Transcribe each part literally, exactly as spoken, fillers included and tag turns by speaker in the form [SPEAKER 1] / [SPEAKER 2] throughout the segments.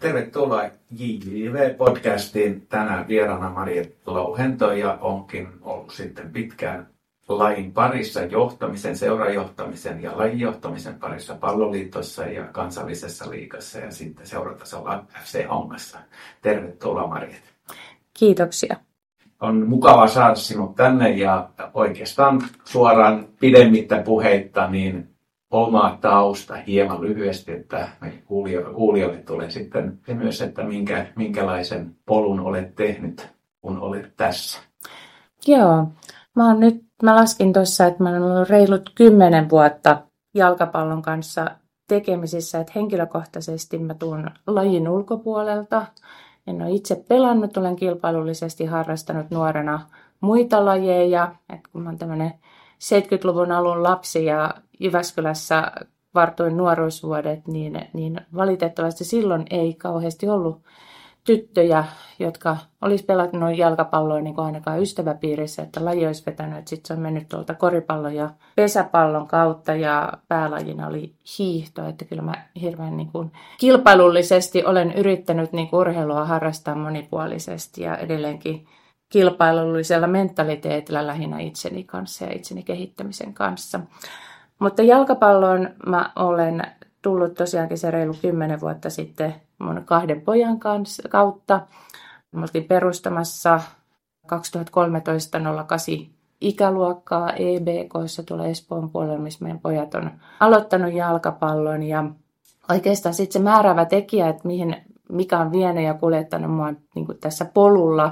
[SPEAKER 1] Tervetuloa J J V-podcastiin. Tänään vieraana Marjet Louhento ja onkin ollut sitten pitkään lajin parissa johtamisen, seurajohtamisen ja lajinjohtamisen parissa Palloliitossa ja kansallisessa liigassa ja sitten seuratasolla F C Hongassa. Tervetuloa Marjet.
[SPEAKER 2] Kiitoksia.
[SPEAKER 1] On mukava saada sinut tänne ja oikeastaan suoraan pidemmittä puheitta niin oma tausta hieman lyhyesti, että kuulijoille tulee sitten myös, että minkä, minkälaisen polun olet tehnyt, kun olet tässä.
[SPEAKER 2] Joo, mä, oon nyt, mä laskin tuossa, että mä olen ollut reilut kymmenen vuotta jalkapallon kanssa tekemisissä, että henkilökohtaisesti mä tuun lajin ulkopuolelta. En ole itse pelannut, olen kilpailullisesti harrastanut nuorena muita lajeja, että kun mä oon tämmöinen seitsemänkymmentäluvun alun lapsi ja Jyväskylässä vartoin nuoruusvuodet, niin, niin valitettavasti silloin ei kauheasti ollut tyttöjä, jotka olisi pelannut jalkapalloa niin kuin ainakaan ystäväpiirissä, että laji olisi vetänyt. Sitten se on mennyt tuolta koripallon ja pesäpallon kautta ja päälajina oli hiihto, että kyllä mä hirveän niin kuin kilpailullisesti olen yrittänyt niin kuin urheilua harrastaa monipuolisesti ja edelleenkin kilpailullisella mentaliteetillä lähinnä itseni kanssa ja itseni kehittämisen kanssa. Mutta jalkapalloon mä olen tullut tosiaankin se reilu kymmenen vuotta sitten mun kahden pojan kanssa, kautta. Me oltiin perustamassa kaksituhattakolmetoista nolla kahdeksan ikäluokkaa E B K:ssa tuolla Espoon puolella, missä meidän pojat on aloittanut jalkapallon. Ja oikeastaan sitten se määräävä tekijä, että mihin, mikä on vienyt ja kuljettanut mua niin kuin tässä polulla.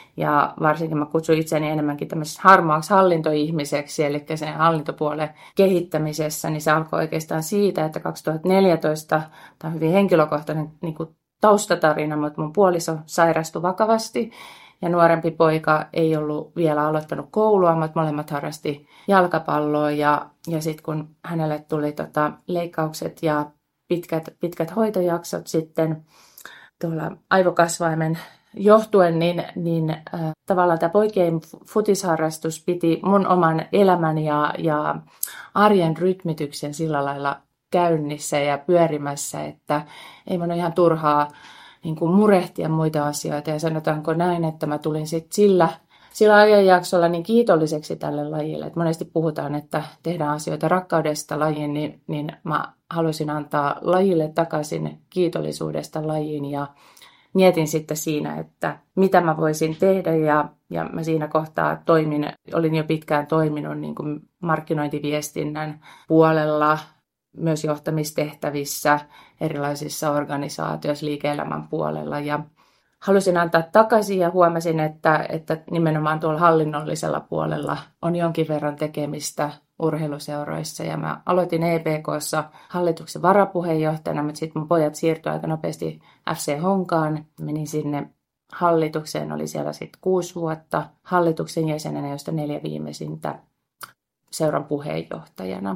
[SPEAKER 2] Ja varsinkin mä kutsun itseäni enemmänkin tämmöiseksi harmaaksi hallintoihmiseksi, eli sen hallintopuolen kehittämisessä, niin se alkoi oikeastaan siitä, että kaksituhattaneljätoista, tämä on hyvin henkilökohtainen niin kuin taustatarina, mutta mun puoliso sairastui vakavasti ja nuorempi poika ei ollut vielä aloittanut koulua, mutta molemmat harrasti jalkapalloa ja, ja sitten kun hänelle tuli tota, leikkaukset ja pitkät, pitkät hoitojaksot sitten tuolla aivokasvaimen johtuen, niin, niin äh, tavallaan tämä poikien futisharrastus piti mun oman elämän ja, ja arjen rytmityksen sillä lailla käynnissä ja pyörimässä, että ei mun ole ihan turhaa niin kuin murehtia muita asioita. Ja sanotaanko näin, että mä tulin sitten sillä, sillä ajanjaksolla niin kiitolliseksi tälle lajille. Et monesti puhutaan, että tehdään asioita rakkaudesta lajiin, niin, niin mä haluaisin antaa lajille takaisin kiitollisuudesta lajiin ja mietin sitten siinä, että mitä mä voisin tehdä ja, ja mä siinä kohtaa toimin, olin jo pitkään toiminut niin kuin markkinointiviestinnän puolella, myös johtamistehtävissä, erilaisissa organisaatioissa, liike-elämän puolella ja halusin antaa takaisin ja huomasin, että, että nimenomaan tuolla hallinnollisella puolella on jonkin verran tekemistä urheiluseuroissa ja mä aloitin E B K:ssa hallituksen varapuheenjohtajana, mutta sitten mun pojat siirtyi aika nopeasti F C Honkaan, menin sinne hallitukseen, oli siellä sitten kuusi vuotta hallituksen jäsenenä, josta neljä viimeisintä seuran puheenjohtajana.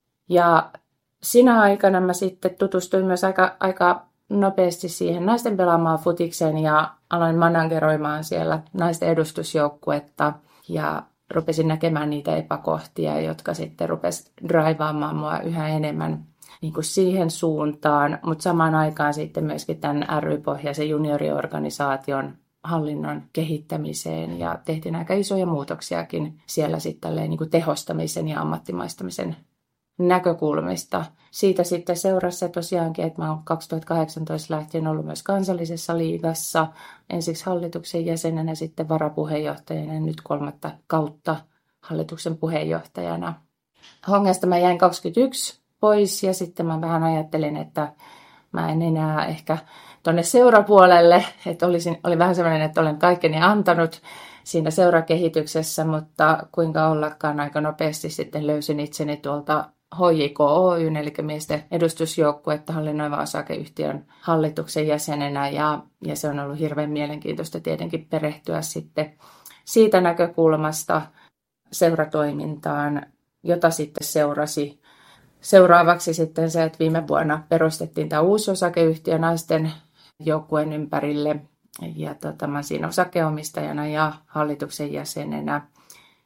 [SPEAKER 2] Ja sinä aikana mä sitten tutustuin myös aika, aika nopeasti siihen naisten pelaamaan futikseen ja aloin manageroimaan siellä naisten edustusjoukkuetta ja rupesin näkemään niitä epäkohtia, jotka sitten rupesi draivaamaan mua yhä enemmän niin kuin siihen suuntaan, mutta samaan aikaan sitten myöskin tämän ry-pohjaisen junioriorganisaation hallinnon kehittämiseen ja tehtiin aika isoja muutoksiakin siellä sitten niin kuin tehostamisen ja ammattimaistamisen näkökulmista. Siitä sitten seurasi tosiaankin, että mä olen kaksituhattakahdeksantoista lähtien ollut myös kansallisessa liigassa, ensiksi hallituksen jäsenenä, sitten varapuheenjohtajana ja nyt kolmatta kautta hallituksen puheenjohtajana. Hongasta mä jäin kaksikymmentäyksi pois ja sitten mä vähän ajattelin, että mä en enää ehkä tuonne seurapuolelle, että olisin, oli vähän sellainen, että olen kaikkeni antanut siinä seurakehityksessä, mutta kuinka ollakaan aika nopeasti sitten löysin itseni tuolta H J K Oyn, eli miesten edustusjoukkuetta hallinnoivan osakeyhtiön hallituksen jäsenenä, ja, ja se on ollut hirveän mielenkiintoista tietenkin perehtyä sitten siitä näkökulmasta seuratoimintaan, jota sitten seurasi. Seuraavaksi sitten se, että viime vuonna perustettiin tämä uusi osakeyhtiö naisten joukkueen ympärille, ja tota, mä siinä osakeomistajana ja hallituksen jäsenenä.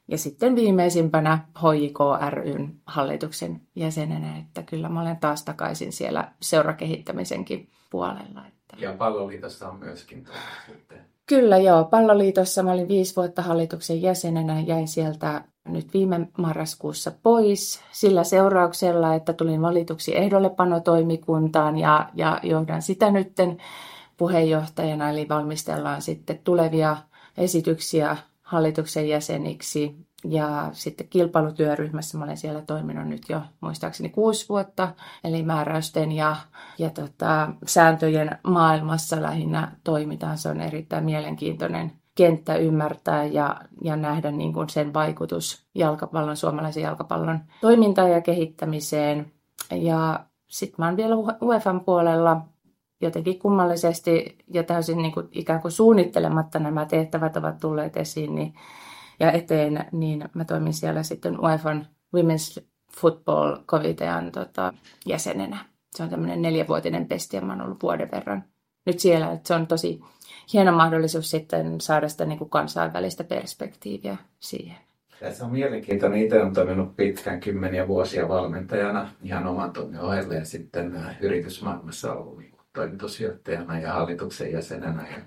[SPEAKER 2] Ja sitten viimeisimpänä H J K ry:n hallituksen jäsenenä, että kyllä mä olen taas takaisin siellä seurakehittämisenkin puolella.
[SPEAKER 1] Ja Palloliitossa on myöskin sitten.
[SPEAKER 2] Kyllä joo, Palloliitossa mä olin viisi vuotta hallituksen jäsenenä, jäin sieltä nyt viime marraskuussa pois sillä seurauksella, että tulin valituksi ehdollepanotoimikuntaan ja, ja johdan sitä nytten puheenjohtajana, eli valmistellaan sitten tulevia esityksiä hallituksen jäseniksi. Ja sitten kilpailutyöryhmässä mä olen siellä toiminut nyt jo muistaakseni kuusi vuotta, eli määräysten ja, ja tota, sääntöjen maailmassa lähinnä toimitaan. Se on erittäin mielenkiintoinen kenttä ymmärtää ja, ja nähdä niin kuin sen vaikutus jalkapallon, suomalaisen jalkapallon toimintaan ja kehittämiseen. Ja sitten mä oon vielä U E F A:n puolella jotenkin kummallisesti ja täysin niin kuin ikään kuin suunnittelematta nämä tehtävät ovat tulleet esiin niin, ja eteen, niin mä toimin siellä sitten U E F A:n Women's Football-komitean tota, jäsenenä. Se on tämmöinen neljävuotinen pesti ja mä oon ollut vuoden verran nyt siellä. Että se on tosi hieno mahdollisuus sitten saada sitä niin kuin kansainvälistä perspektiiviä siihen.
[SPEAKER 1] Tässä on mielenkiintoinen. Itse olen toiminut pitkään kymmeniä vuosia valmentajana ihan oman toimin ohelle ja sitten yritysmaailmassa ollut toimitusjohtajana ja hallituksen jäsenenä. Ja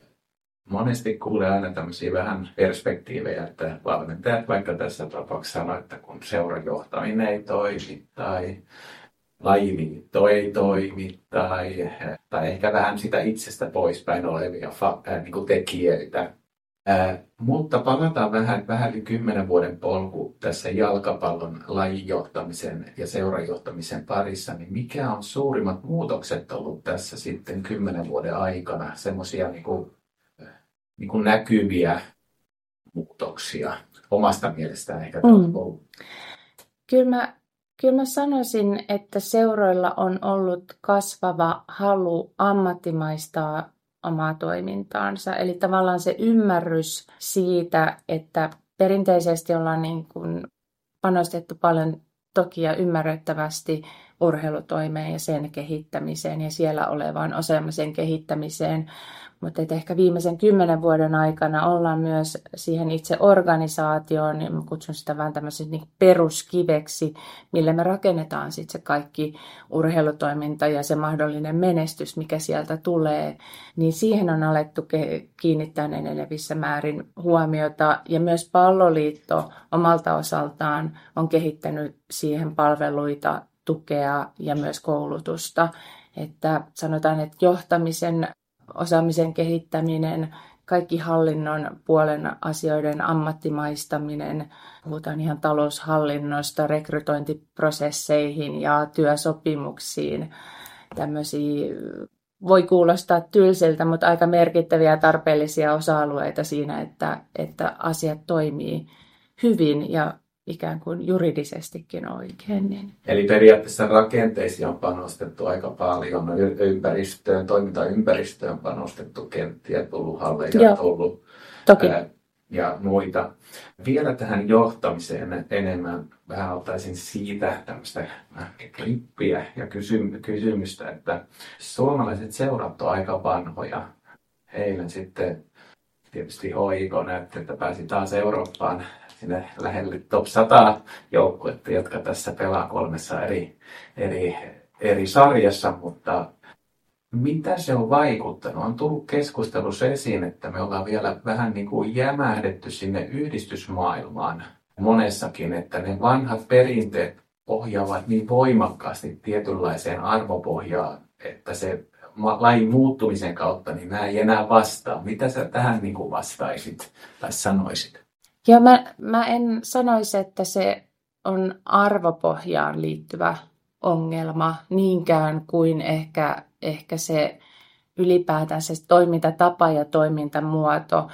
[SPEAKER 1] monesti kuulee aina tämmöisiä vähän perspektiivejä, että valmentajat vaikka tässä tapauksessa sanoo, että kun seuran johtaminen ei toimi tai lajiliitto ei toimi tai, tai ehkä vähän sitä itsestä poispäin olevia fa, äh, niin kuin tekijöitä. Äh, mutta palataan vähän, vähän yli kymmenen vuoden polku tässä jalkapallon lajinjohtamisen ja seuranjohtamisen parissa, niin mikä on suurimmat muutokset ollut tässä sitten kymmenen vuoden aikana, semmoisia niin kuin, niin kuin näkyviä muutoksia omasta mielestään ehkä
[SPEAKER 2] mm. Kyllä mä, kyllä mä sanoisin, että seuroilla on ollut kasvava halu ammattimaistaa omaa toimintaansa. Eli tavallaan se ymmärrys siitä, että perinteisesti ollaan niin kuin panostettu paljon toki ja ymmärrettävästi urheilutoimeen ja sen kehittämiseen ja siellä olevaan osaamisen kehittämiseen. Mutta ehkä viimeisen kymmenen vuoden aikana ollaan myös siihen itse organisaatioon, niin mä kutsun sitä vähän tämmöiseksi niin peruskiveksi, millä me rakennetaan sitten se kaikki urheilutoiminta ja se mahdollinen menestys, mikä sieltä tulee. Niin siihen on alettu kiinnittää enenevissä määrin huomiota. Ja myös Palloliitto omalta osaltaan on kehittänyt siihen palveluita, tukea ja myös koulutusta. Että sanotaan, että johtamisen osaamisen kehittäminen, kaikki hallinnon puolen asioiden ammattimaistaminen, puhutaan ihan taloushallinnosta, rekrytointiprosesseihin ja työsopimuksiin. Tämmöisiä voi kuulostaa tylsiltä, mutta aika merkittäviä ja tarpeellisia osa-alueita siinä, että, että asiat toimii hyvin ja ikään kuin juridisestikin oikein. Niin.
[SPEAKER 1] Eli periaatteessa rakenteisiin on panostettu aika paljon, ympäristöön, toimintaympäristöön on panostettu, kenttiä, tullut halleja, tullut ää, ja muita. Vielä tähän johtamiseen enemmän vähän ottaisin siitä tämmöistä klippiä ja kysymystä, että suomalaiset seurat on aika vanhoja. Eilen sitten tietysti H I K näytti, että pääsi taas Eurooppaan sinne lähelle top sata joukkuetta, jotka tässä pelaa kolmessa eri, eri, eri sarjassa, mutta mitä se on vaikuttanut? On tullut keskustelussa esiin, että me ollaan vielä vähän niin kuin jämähdetty sinne yhdistysmaailmaan monessakin, että ne vanhat perinteet ohjaavat niin voimakkaasti tietynlaiseen arvopohjaan, että se lajin muuttumisen kautta niin nämä ei enää vastaa. Mitä sä tähän niin kuin vastaisit tai sanoisit?
[SPEAKER 2] Ja mä, mä en sanoisi, että se on arvopohjaan liittyvä ongelma niinkään kuin ehkä, ehkä se ylipäätään se toimintatapa ja toimintamuoto.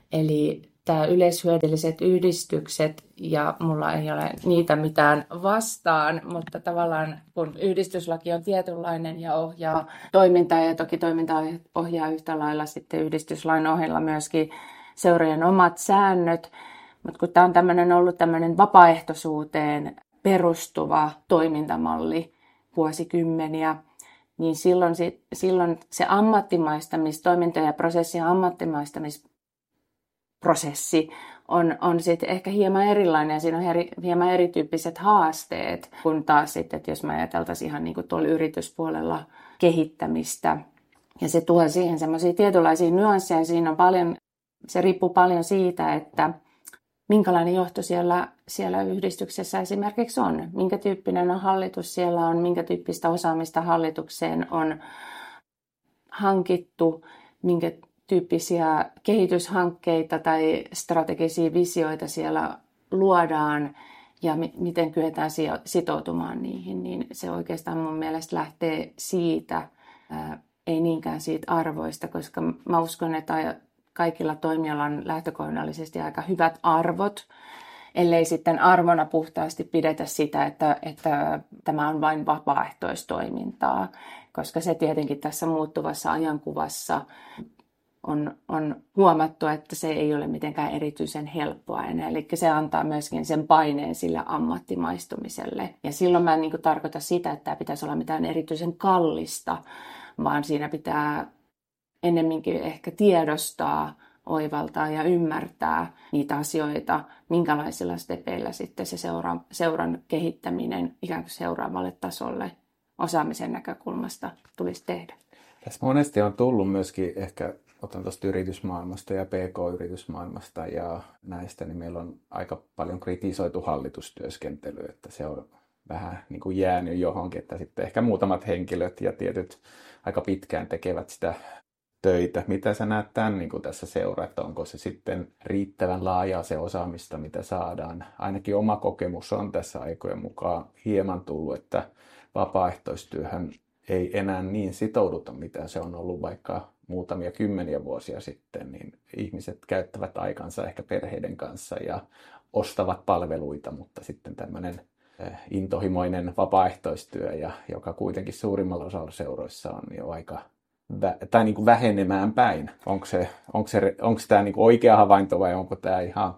[SPEAKER 2] Eli tämä yleishyödylliset yhdistykset, ja mulla ei ole niitä mitään vastaan, mutta tavallaan kun yhdistyslaki on tietynlainen ja ohjaa toimintaa, ja toki toiminta ohjaa yhtä lailla sitten yhdistyslain ohella myöskin seurojen omat säännöt, mutta kun tämä on tämmöinen ollut tämmöinen vapaaehtoisuuteen perustuva toimintamalli vuosikymmeniä, niin silloin, silloin se ammattimaistamis, toiminta- ja prosessin ammattimaistamisprosessi on, on sitten ehkä hieman erilainen ja siinä on eri, hieman erityyppiset haasteet, kun taas sitten, että jos me ajateltaisiin ihan niin kuin tuolla yrityspuolella kehittämistä. Ja se tuo siihen semmoisia tietynlaisia nyansseja. Siinä on paljon, se riippuu paljon siitä, että minkälainen johto siellä, siellä yhdistyksessä esimerkiksi on. Minkä tyyppinen on hallitus siellä on, minkä tyyppistä osaamista hallitukseen on hankittu, minkä tyyppisiä kehityshankkeita tai strategisia visioita siellä luodaan ja mi- miten kyetään sitoutumaan niihin, niin se oikeastaan mun mielestä lähtee siitä, ää, ei niinkään siitä arvoista, koska mä uskon, että kaikilla toimijoilla on lähtökohdallisesti aika hyvät arvot, ellei sitten arvona puhtaasti pidetä sitä, että, että tämä on vain vapaaehtoistoimintaa, koska se tietenkin tässä muuttuvassa ajankuvassa on, on huomattu, että se ei ole mitenkään erityisen helppoa enää. Eli se antaa myöskin sen paineen sille ammattimaistumiselle. Ja silloin mä en niin kuin tarkoita sitä, että tämä pitäisi olla mitään erityisen kallista, vaan siinä pitää ennemminkin ehkä tiedostaa, oivaltaa ja ymmärtää niitä asioita, minkälaisilla stepeillä sitten se seuran, seuran kehittäminen ikään kuin seuraavalle tasolle osaamisen näkökulmasta tulisi tehdä.
[SPEAKER 3] Tässä monesti on tullut myöskin ehkä, otan tuosta yritysmaailmasta ja P K-yritysmaailmasta ja näistä, niin meillä on aika paljon kritisoitu hallitustyöskentelyä, että se on vähän niin kuin jäänyt johonkin, että sitten ehkä muutamat henkilöt ja tietyt aika pitkään tekevät sitä töitä. Mitä sä näet tämän niin kuin tässä seuraa, että onko se sitten riittävän laajaa se osaamista, mitä saadaan? Ainakin oma kokemus on tässä aikojen mukaan hieman tullut, että vapaaehtoistyöhön ei enää niin sitouduta, mitä se on ollut vaikka muutamia kymmeniä vuosia sitten, niin ihmiset käyttävät aikansa ehkä perheiden kanssa ja ostavat palveluita, mutta sitten tämmöinen intohimoinen vapaaehtoistyö, ja joka kuitenkin suurimmalla osalla seuroissa on jo aika vä- tai niin kuin vähenemään päin. Onko se, onko se, onko tämä niin kuin oikea havainto vai onko tämä ihan...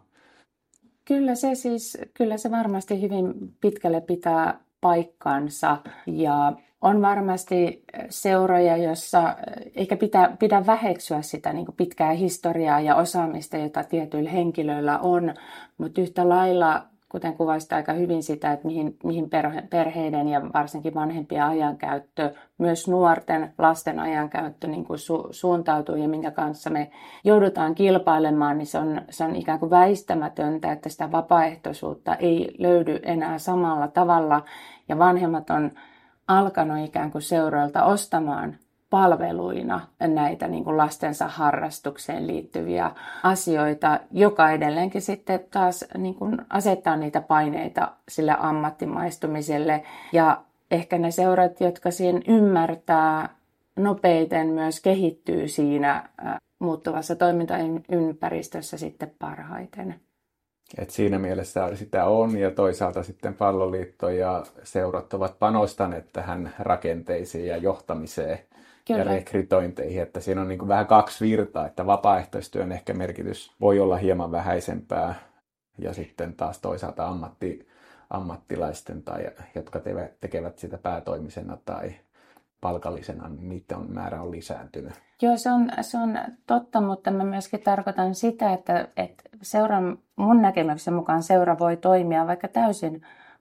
[SPEAKER 2] Kyllä se siis, kyllä se varmasti hyvin pitkälle pitää paikkansa ja on varmasti seuroja, jossa eikä pidä, pidä väheksyä sitä niin kuin pitkää historiaa ja osaamista, jota tietyillä henkilöillä on, mutta yhtä lailla, kuten kuvasit aika hyvin sitä, että mihin, mihin perheiden ja varsinkin vanhempien ajankäyttö, myös nuorten lasten ajankäyttö niin kuin su, suuntautuu ja minkä kanssa me joudutaan kilpailemaan, niin se on, se on ikään kuin väistämätöntä, että sitä vapaaehtoisuutta ei löydy enää samalla tavalla ja vanhemmat on alkanut ikään kuin seuroilta ostamaan palveluina näitä niin kuin lastensa harrastukseen liittyviä asioita, joka edelleenkin sitten taas niin kuin asettaa niitä paineita sille ammattimaistumiselle. Ja ehkä ne seurat, jotka siihen ymmärtää nopeiten, myös kehittyy siinä muuttuvassa toimintaympäristössä sitten parhaiten.
[SPEAKER 3] Et siinä mielessä sitä on, ja toisaalta sitten Palloliitto ja seurat ovat panostaneet tähän rakenteisiin ja johtamiseen. Kyllä. Ja rekrytointeihin, että siinä on niin kuin vähän kaksi virtaa, että vapaaehtoistyön ehkä merkitys voi olla hieman vähäisempää ja sitten taas toisaalta ammatti, ammattilaisten, tai, jotka te, tekevät sitä päätoimisena tai palkallisena, niin niiden määrä on lisääntynyt.
[SPEAKER 2] Joo, se on, se on totta, mutta mä myöskin tarkoitan sitä, että, että seuran, mun näkemyksen mukaan seura voi toimia vaikka täysin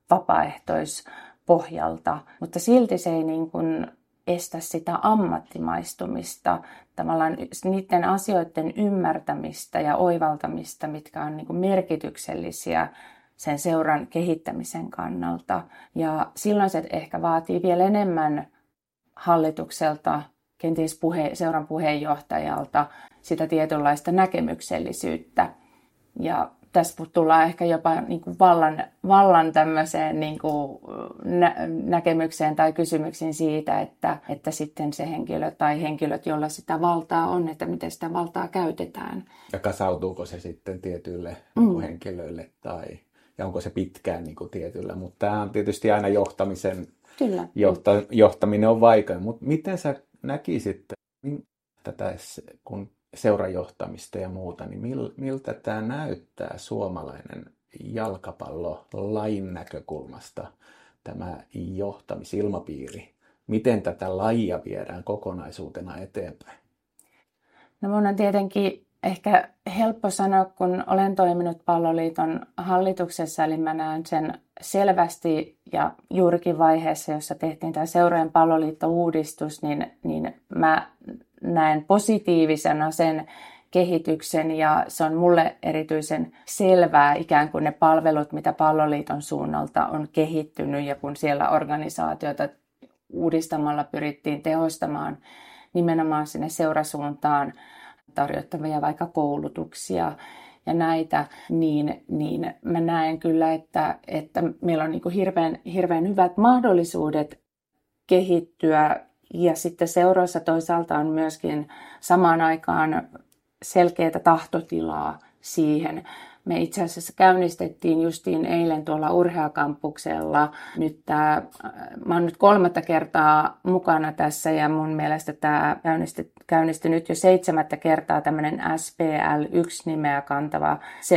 [SPEAKER 2] vapaaehtoispohjalta, mutta silti se ei niin kuin estä sitä ammattimaistumista, tavallaan niiden asioiden ymmärtämistä ja oivaltamista, mitkä on niin kuin merkityksellisiä sen seuran kehittämisen kannalta. Ja silloin se ehkä vaatii vielä enemmän hallitukselta, kenties puhe, seuran puheenjohtajalta sitä tietynlaista näkemyksellisyyttä. Ja tässä tullaan ehkä jopa niin kuin vallan, vallan tämmöiseen niin kuin nä- näkemykseen tai kysymyksiin siitä, että, että sitten se henkilö tai henkilöt, joilla sitä valtaa on, että miten sitä valtaa käytetään.
[SPEAKER 3] Ja kasautuuko se sitten tietyille mm. niin kuin henkilöille tai ja onko se pitkään niin kuin tietyllä. Mutta tämä on tietysti aina johtamisen,
[SPEAKER 2] Kyllä.
[SPEAKER 3] Johta, johtaminen on vaikea. Mutta miten sä näkisit tätä, kun seurajohtamista ja muuta, niin mil, miltä tämä näyttää suomalainen jalkapallo lain näkökulmasta, tämä johtamisilmapiiri? Miten tätä lajia viedään kokonaisuutena eteenpäin?
[SPEAKER 2] No mun on tietenkin ehkä helppo sanoa, kun olen toiminut Palloliiton hallituksessa, eli mä näen sen selvästi ja juurikin vaiheessa, jossa tehtiin tämä Seurojen Palloliitto-uudistus, niin, niin mä näen positiivisena sen kehityksen ja se on mulle erityisen selvää ikään kuin ne palvelut, mitä Palloliiton suunnalta on kehittynyt ja kun siellä organisaatioita uudistamalla pyrittiin tehostamaan nimenomaan sinne seurasuuntaan tarjottavia vaikka koulutuksia ja näitä, niin, niin mä näen kyllä, että, että meillä on niin kuin hirveän, hirveän hyvät mahdollisuudet kehittyä ja sitten seuroissa toisaalta on myöskin samaan aikaan selkeää tahtotilaa siihen. Me itse asiassa käynnistettiin justiin eilen tuolla Urhea-kampuksella. Nyt tämä, mä oon nyt kolmatta kertaa mukana tässä ja mun mielestä tämä käynnistyi, käynnistyi nyt jo seitsemättä kertaa tämmöinen S P L yksi nimeä kantava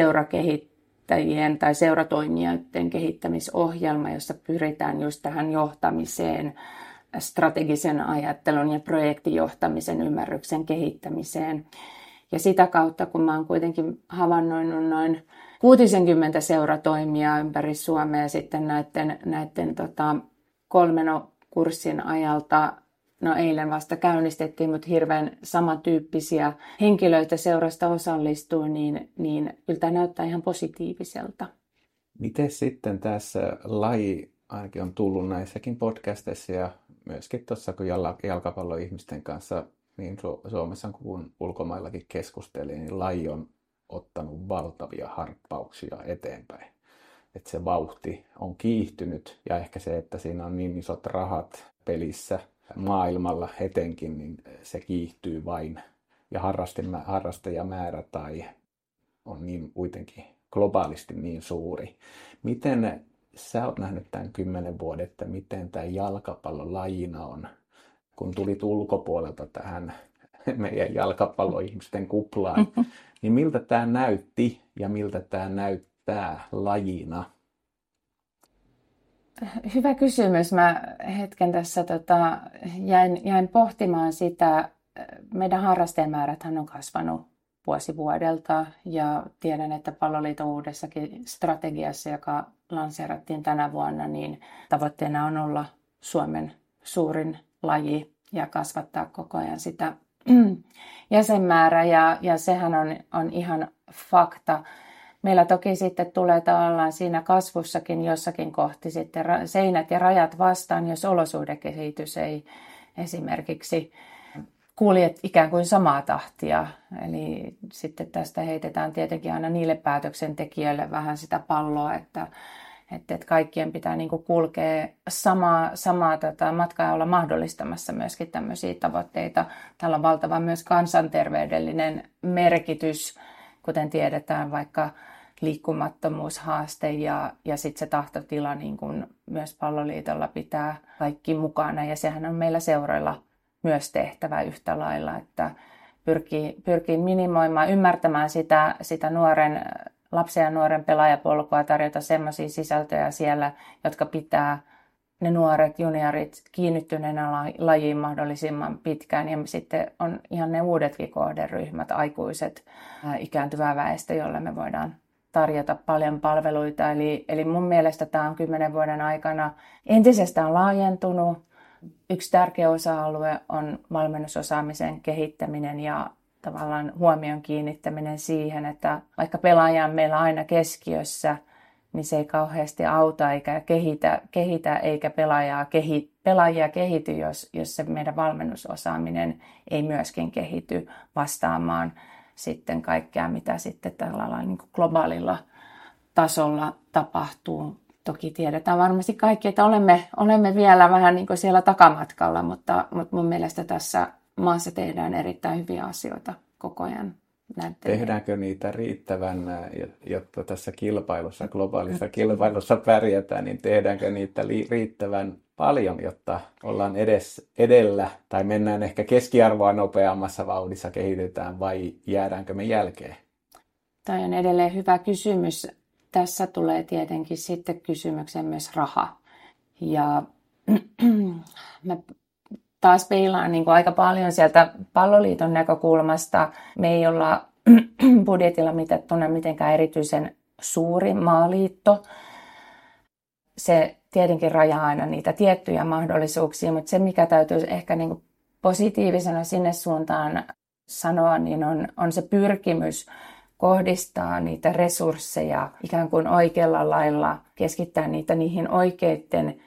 [SPEAKER 2] seurakehittäjien tai seuratoimijoiden kehittämisohjelma, jossa pyritään just tähän johtamiseen, strategisen ajattelun ja projektijohtamisen ymmärryksen kehittämiseen. Ja sitä kautta, kun mä oon kuitenkin havainnoinut noin kuusikymmentä seuratoimijaa ympäri Suomea sitten näiden, näiden tota, kolmen kurssin ajalta, no eilen vasta käynnistettiin, mutta hirveän samantyyppisiä henkilöitä seurasta osallistuu, niin, niin kyllä tämä näyttää ihan positiiviselta.
[SPEAKER 3] Miten sitten tässä laji ainakin on tullut näissäkin podcasteissa ja myöskin tuossa, kun jalkapalloihmisten kanssa niin Suomessa kuin ulkomaillakin keskustelee, niin laji on ottanut valtavia harppauksia eteenpäin. Että se vauhti on kiihtynyt ja ehkä se, että siinä on niin isot rahat pelissä maailmalla etenkin, niin se kiihtyy vain. Ja harrastajamäärä tai on niin kuitenkin globaalisti niin suuri. Miten sä oot nähnyt tämän kymmenen vuoden, että miten tämä jalkapallo lajina on, kun tulit ulkopuolelta tähän meidän jalkapalloihmisten kuplaan, niin miltä tämä näytti ja miltä tämä näyttää lajina?
[SPEAKER 2] Hyvä kysymys. Mä hetken tässä tota, jäin, jäin pohtimaan sitä. Meidän harrastajamääräthän on kasvanut vuosi vuodelta ja tiedän, että Palloliiton uudessakin strategiassa, joka lanseerattiin tänä vuonna, niin tavoitteena on olla Suomen suurin laji ja kasvattaa koko ajan sitä jäsenmäärää ja, ja sehän on, on ihan fakta. Meillä toki sitten tulee tavallaan siinä kasvussakin jossakin kohti sitten seinät ja rajat vastaan, jos olosuhdekehitys ei esimerkiksi kulje ikään kuin samaa tahtia. Eli sitten tästä heitetään tietenkin aina niille päätöksentekijöille vähän sitä palloa, että Että, että kaikkien pitää niin kuin kulkea samaa, samaa tätä matkaa ja olla mahdollistamassa myöskin tämmöisiä tavoitteita. Tällä on valtava myös kansanterveydellinen merkitys, kuten tiedetään, vaikka liikkumattomuushaaste ja, ja sitten se tahtotila niin kuin myös Palloliitolla pitää kaikki mukana. Ja sehän on meillä seuroilla myös tehtävä yhtä lailla, että pyrkii, pyrkii minimoimaan, ymmärtämään sitä, sitä nuoren lapsen ja nuoren pelaajapolkua, tarjota semmoisia sisältöjä siellä, jotka pitää ne nuoret juniorit kiinnittyneenä lajiin mahdollisimman pitkään. Ja sitten on ihan ne uudetkin kohderyhmät, aikuiset, ikääntyvä väestö, jolle me voidaan tarjota paljon palveluita. Eli, eli mun mielestä tämä on kymmenen vuoden aikana entisestään laajentunut. Yksi tärkeä osa-alue on valmennusosaamisen kehittäminen ja tavallaan huomion kiinnittäminen siihen, että vaikka pelaaja on meillä aina keskiössä, niin se ei kauheasti auta eikä kehitä, kehitä eikä pelaajaa kehi, pelaajia kehity, jos, jos se meidän valmennusosaaminen ei myöskin kehity vastaamaan sitten kaikkea, mitä sitten tällä niin kuin globaalilla tasolla tapahtuu. Toki tiedetään varmasti kaikki, että olemme, olemme vielä vähän niin kuin siellä takamatkalla, mutta, mutta mun mielestä tässä maassa tehdään erittäin hyviä asioita koko ajan.
[SPEAKER 3] Tehdäänkö niitä riittävän, jotta tässä kilpailussa, globaalissa kilpailussa pärjätään, niin tehdäänkö niitä riittävän paljon, jotta ollaan edes edellä tai mennään ehkä keskiarvoa nopeammassa vauhdissa, kehitetään vai jäädäänkö me jälkeen?
[SPEAKER 2] Tämä on edelleen hyvä kysymys. Tässä tulee tietenkin sitten kysymykseen myös raha. Ja mä taas peilaan niin kuin aika paljon sieltä Palloliiton näkökulmasta. Me ei olla budjetilla mitattuna mitenkään erityisen suuri maaliitto. Se tietenkin rajaa aina niitä tiettyjä mahdollisuuksia, mutta se mikä täytyy ehkä niin kuin positiivisena sinne suuntaan sanoa, niin on, on se pyrkimys kohdistaa niitä resursseja ikään kuin oikealla lailla, keskittää niitä niihin oikeiden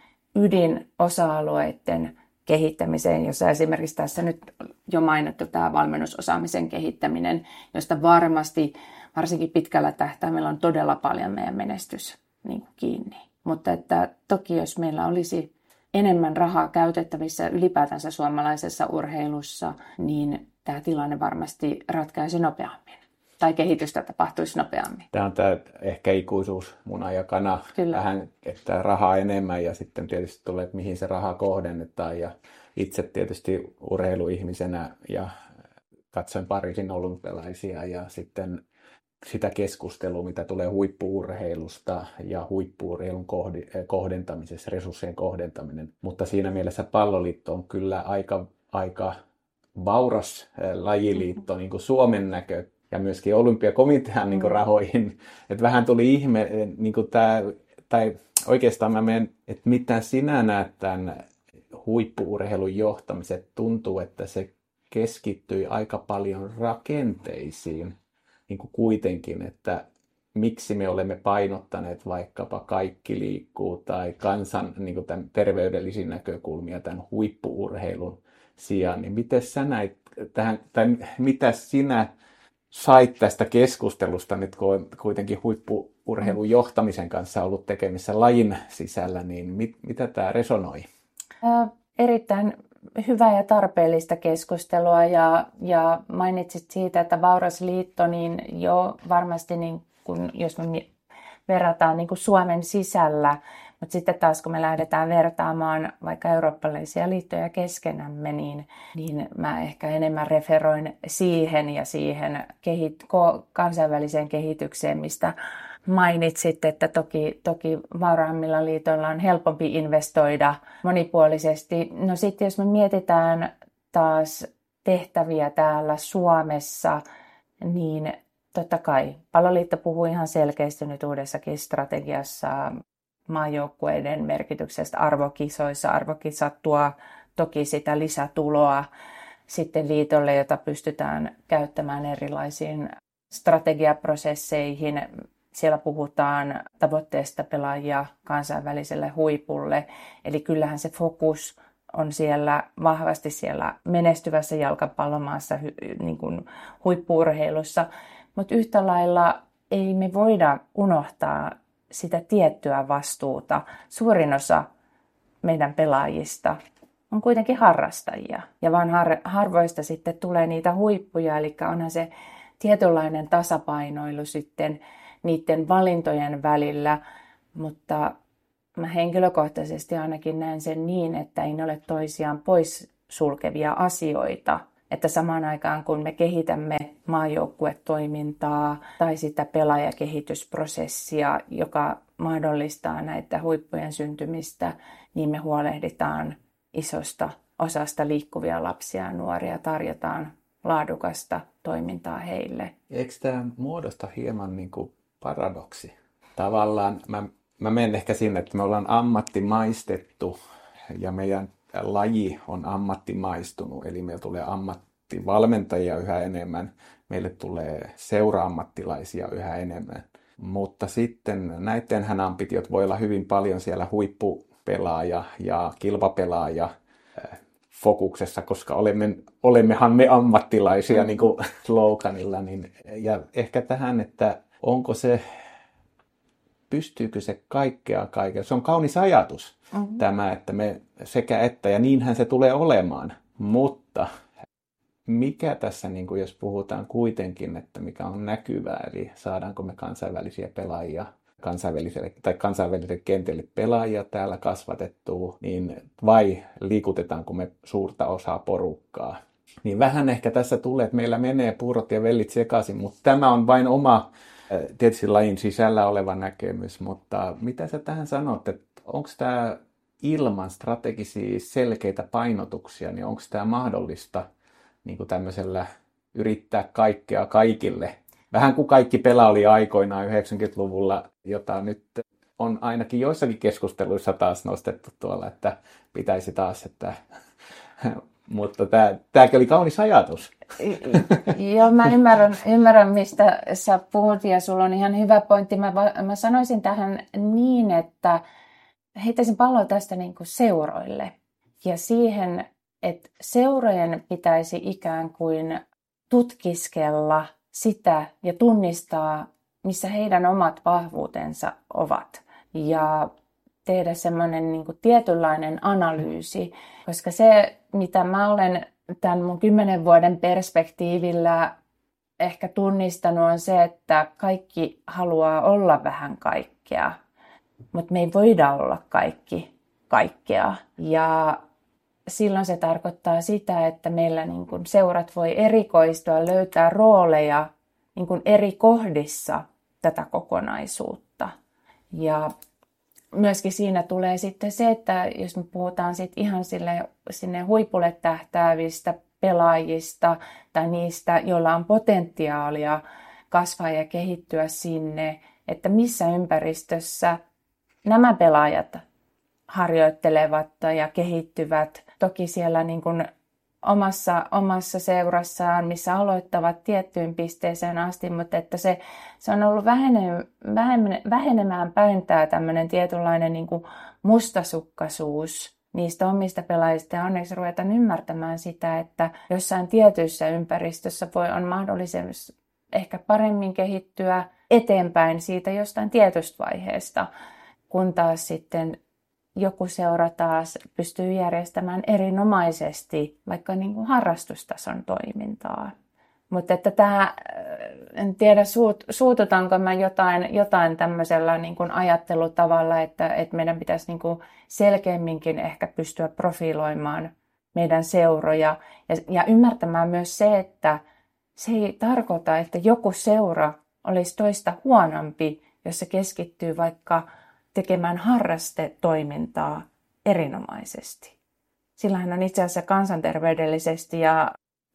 [SPEAKER 2] ydinosa-alueiden kehittämiseen, jossa esimerkiksi tässä nyt jo mainittu tämä valmennusosaamisen kehittäminen, josta varmasti varsinkin pitkällä tähtäimellä on todella paljon meidän menestys niin kuin kiinni. Mutta että toki jos meillä olisi enemmän rahaa käytettävissä ylipäätänsä suomalaisessa urheilussa, niin tämä tilanne varmasti ratkaisi nopeammin. Tai kehitystä tapahtuisi nopeammin.
[SPEAKER 3] Tämä on tämä ehkä ikuisuus muna ja kana.
[SPEAKER 2] Kyllä.
[SPEAKER 3] Vähän, että rahaa enemmän ja sitten tietysti tulee, että mihin se raha kohdennetaan. Ja itse tietysti urheiluihmisenä ja katsoin Pariisin olympialaisia ja sitten sitä keskustelua, mitä tulee huippu-urheilusta ja huippu-urheilun kohdentamisessa, resurssien kohdentaminen. Mutta siinä mielessä Palloliitto on kyllä aika, aika vauras lajiliitto niin kuin Suomen näkö ja myöskin Olympiakomitean niin kuin rahoihin. Että vähän tuli ihme, niin kuin tämä, tai oikeastaan mä menen, että mitä sinä näet tämän huippu-urheilun johtamiset, tuntuu, että se keskittyi aika paljon rakenteisiin. Niin kuin kuitenkin, että miksi me olemme painottaneet vaikkapa kaikki liikkuu tai kansan niin kuin tämän terveydellisiä näkökulmia tämän huippu-urheilun sijaan, niin miten sä näit tähän, tai mitä sinä sait tästä keskustelusta nyt, kun on kuitenkin huippu-urheilun johtamisen kanssa ollut tekemissä lajin sisällä, niin mit, mitä tämä resonoi?
[SPEAKER 2] Äh, erittäin hyvää ja tarpeellista keskustelua ja, ja mainitsit siitä, että vauras liitto, niin jo varmasti niin kun, jos me verrataan niin kuin Suomen sisällä, mutta sitten taas kun me lähdetään vertaamaan vaikka eurooppalaisia liittoja keskenämme, niin, niin mä ehkä enemmän referoin siihen ja siihen kehit, kansainväliseen kehitykseen, mistä mainitsit, että toki, toki vauraammilla liitoilla on helpompi investoida monipuolisesti. No sitten jos me mietitään taas tehtäviä täällä Suomessa, niin totta kai Palloliitto puhuu ihan selkeästi nyt uudessakin strategiassa maajoukkueiden merkityksestä arvokisoissa. Arvokisat tuo toki sitä lisätuloa sitten liitolle, jota pystytään käyttämään erilaisiin strategiaprosesseihin. Siellä puhutaan tavoitteesta pelaajia kansainväliselle huipulle. Eli kyllähän se fokus on siellä vahvasti siellä menestyvässä jalkapallomaassa, niin kuin huippu-urheilussa. Mutta yhtä lailla ei me voida unohtaa sitä tiettyä vastuuta. Suurin osa meidän pelaajista on kuitenkin harrastajia. Ja vaan har- harvoista sitten tulee niitä huippuja, eli onhan se tietynlainen tasapainoilu sitten niiden valintojen välillä, mutta mä henkilökohtaisesti ainakin näen sen niin, että ei ne ole toisiaan pois sulkevia asioita. Että samaan aikaan kun me kehitämme maajoukkuetoimintaa tai sitä pelaajakehitysprosessia, joka mahdollistaa näitä huippujen syntymistä, niin me huolehditaan isosta osasta liikkuvia lapsia ja nuoria, tarjotaan laadukasta toimintaa heille.
[SPEAKER 3] Eikö tämä muodosta hieman niin kuin paradoksi? Tavallaan mä, mä menen ehkä sinne, että me ollaan ammattimaistettu ja meidän laji on ammattimaistunut, eli meillä tulee ammattivalmentajia yhä enemmän, meille tulee seura-ammattilaisia yhä enemmän. Mutta sitten näiden ambitiot voi olla hyvin paljon siellä huippupelaaja ja kilpapelaaja fokuksessa, koska olemme, olemmehan me ammattilaisia, niin kuin sloganilla. Niin, ja ehkä tähän, että onko se, pystyykö se kaikkea kaikkea. Se on kaunis ajatus mm-hmm. tämä, että me sekä että, ja niinhän se tulee olemaan. Mutta mikä tässä, niin kuin jos puhutaan kuitenkin, että mikä on näkyvää, eli saadaanko me kansainvälisiä pelaajia, kansainväliselle tai kansainväliselle kentälle pelaajia täällä kasvatettua, niin vai liikutetaanko me suurta osaa porukkaa. Niin vähän ehkä tässä tulee, että meillä menee puurot ja vellit sekaisin, mutta tämä on vain oma tietysti lajin sisällä oleva näkemys, mutta mitä sä tähän sanot, että onko tämä ilman strategisia selkeitä painotuksia, niin onko tämä mahdollista niin kuin tämmöisellä yrittää kaikkea kaikille. Vähän kuin kaikki pelaa oli aikoinaan yhdeksänkymmentäluvulla, jota nyt on ainakin joissakin keskusteluissa taas nostettu tuolla, että pitäisi taas, että... Mutta tämäkin oli kaunis ajatus.
[SPEAKER 2] Joo, mä ymmärrän, ymmärrän, mistä sä puhut ja sulla on ihan hyvä pointti. Mä, mä sanoisin tähän niin, että heittäisin palloa tästä niin kuin seuroille ja siihen, että seurojen pitäisi ikään kuin tutkiskella sitä ja tunnistaa, missä heidän omat vahvuutensa ovat ja tehdä semmoinen niin kuin tietynlainen analyysi, koska se, mitä mä olen tämän mun kymmenen vuoden perspektiivillä ehkä tunnistanut, on se, että kaikki haluaa olla vähän kaikkea, mutta me ei voida olla kaikki kaikkea. Ja silloin se tarkoittaa sitä, että meillä niin kuin seurat voi erikoistua, löytää rooleja niin kuin eri kohdissa tätä kokonaisuutta. Ja myöskin siinä tulee sitten se, että jos me puhutaan sit ihan sille, sinne huipulle tähtäävistä pelaajista tai niistä, joilla on potentiaalia kasvaa ja kehittyä sinne, että missä ympäristössä nämä pelaajat harjoittelevat ja kehittyvät. Toki siellä niin kuin omassa, omassa seurassaan, missä aloittavat tiettyyn pisteeseen asti, mutta että se, se on ollut vähene, vähene, vähenemään päin tämä tämmöinen tietynlainen niin kuin mustasukkaisuus niistä omista pelaajista. Ja onneksi ruvetaan ymmärtämään sitä, että jossain tietyissä ympäristössä voi on mahdollisuus ehkä paremmin kehittyä eteenpäin siitä jostain tietystä vaiheesta, kun taas sitten joku seura taas pystyy järjestämään erinomaisesti vaikka niin kuin harrastustason toimintaa. Mutta että tämä, en tiedä suut, suututanko mä jotain, jotain tämmöisellä niin kuin ajattelutavalla, että, että meidän pitäisi niin kuin selkeämminkin ehkä pystyä profiloimaan meidän seuroja ja, ja ymmärtämään myös se, että se ei tarkoita, että joku seura olisi toista huonompi, jos se keskittyy vaikka tekemään harrastetoimintaa erinomaisesti. Sillähän on itse asiassa kansanterveydellisesti ja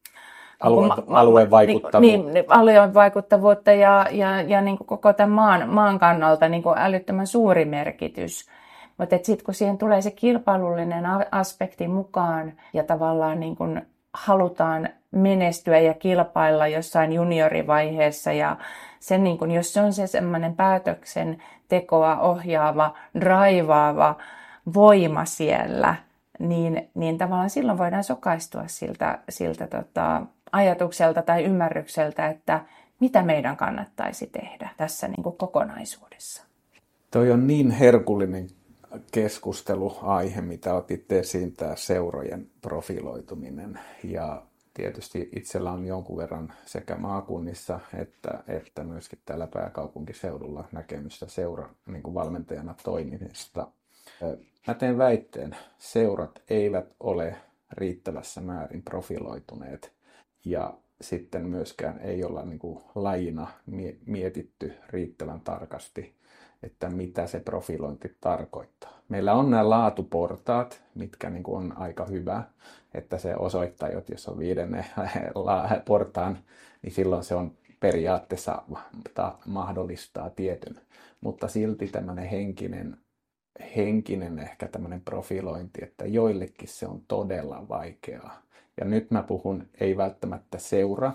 [SPEAKER 3] Alue, alueen vaikuttavuutta,
[SPEAKER 2] niin, niin, alueen vaikuttavuutta ja, ja, ja niin kuin koko tämän maan, maan kannalta niin kuin älyttömän suuri merkitys. Mutta sitten kun siihen tulee se kilpailullinen aspekti mukaan ja tavallaan niin kuin halutaan menestyä ja kilpailla jossain juniorivaiheessa ja sen, niin kuin, jos se on se semmoinen päätöksen tekoa ohjaava, draivaava voima siellä, niin, niin tavallaan silloin voidaan sokaistua siltä, siltä tota, ajatukselta tai ymmärrykseltä, että mitä meidän kannattaisi tehdä tässä niin kuin kokonaisuudessa.
[SPEAKER 3] Toi on niin herkullinen keskusteluaihe, mitä otit esiin, tämä seurojen profiloituminen. Ja tietysti itsellä on jonkun verran sekä maakunnissa että, että myöskin täällä pääkaupunkiseudulla näkemystä seura niin kuin valmentajana toimimisesta. Mä teen väitteen, seurat eivät ole riittävässä määrin profiloituneet ja sitten myöskään ei olla niin kuin lajina mietitty riittävän tarkasti, että mitä se profilointi tarkoittaa. Meillä on nämä laatuportaat, mitkä niin kuin on aika hyvä, että se osoittaa, että jos on viidennen portaan, niin silloin se on periaatteessa mahdollistaa tietyn. Mutta silti tämmöinen henkinen, henkinen ehkä tämmöinen profilointi, että joillekin se on todella vaikeaa. Ja nyt mä puhun ei välttämättä seura,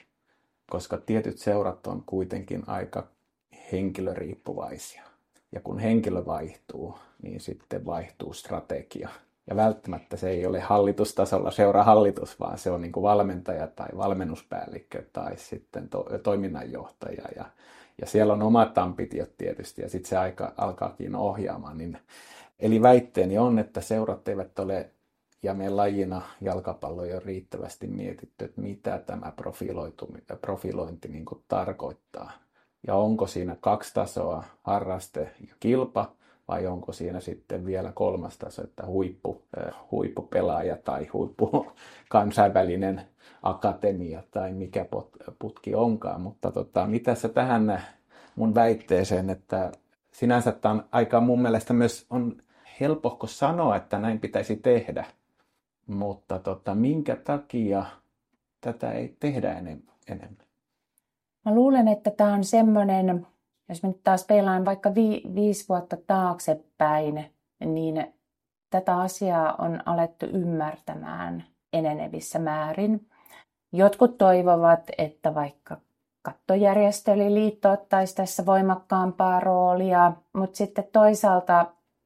[SPEAKER 3] koska tietyt seurat on kuitenkin aika henkilöriippuvaisia. Ja kun henkilö vaihtuu, niin sitten vaihtuu strategia. Ja välttämättä se ei ole hallitustasolla seurahallitus, vaan se on niin kuin valmentaja tai valmennuspäällikkö tai sitten to- toiminnanjohtaja. Ja, ja siellä on omat ambitiot tietysti ja sitten se aika alkaakin ohjaamaan. Niin, eli väitteeni on, että seurat eivät ole, ja me lajina jalkapallo ei ole riittävästi mietitty, että mitä tämä profilointi niin kuin tarkoittaa. Ja onko siinä kaksi tasoa, harraste ja kilpa, vai onko siinä sitten vielä kolmas taso, että huippu, äh, huippupelaaja tai huippu kansainvälinen akatemia tai mikä putki onkaan. Mutta tota, mitä sä tähän mun väitteeseen, että sinänsä tämä on aika mun mielestä myös on helpohko sanoa, että näin pitäisi tehdä. Mutta tota, minkä takia tätä ei tehdä enemmän?
[SPEAKER 2] Mä luulen, että tämä on semmoinen, jos mä nyt taas peilaan vaikka vi, viisi vuotta taaksepäin, niin tätä asiaa on alettu ymmärtämään enenevissä määrin. Jotkut toivovat, että vaikka kattojärjestö eli liitto ottaisi tässä voimakkaampaa roolia, mutta sitten toisaalta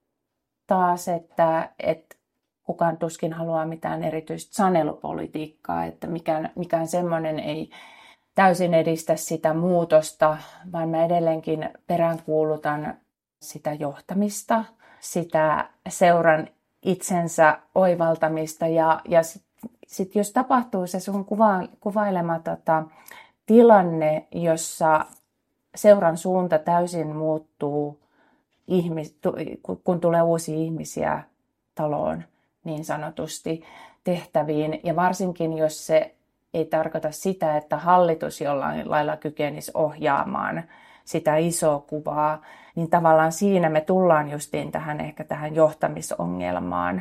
[SPEAKER 2] taas, että, että kukaan tuskin haluaa mitään erityistä sanelupolitiikkaa, että mikään, mikään semmoinen ei täysin edistä sitä muutosta, vaan mä edelleenkin peräänkuulutan sitä johtamista, sitä seuran itsensä oivaltamista ja, ja sitten sit jos tapahtuu se sun kuva, kuvailema tota, tilanne, jossa seuran suunta täysin muuttuu, ihmis, kun tulee uusia ihmisiä taloon niin sanotusti tehtäviin ja varsinkin jos se ei tarkoita sitä, että hallitus jollain lailla kykenisi ohjaamaan sitä isoa kuvaa, niin tavallaan siinä me tullaan justiin tähän ehkä tähän johtamisongelmaan.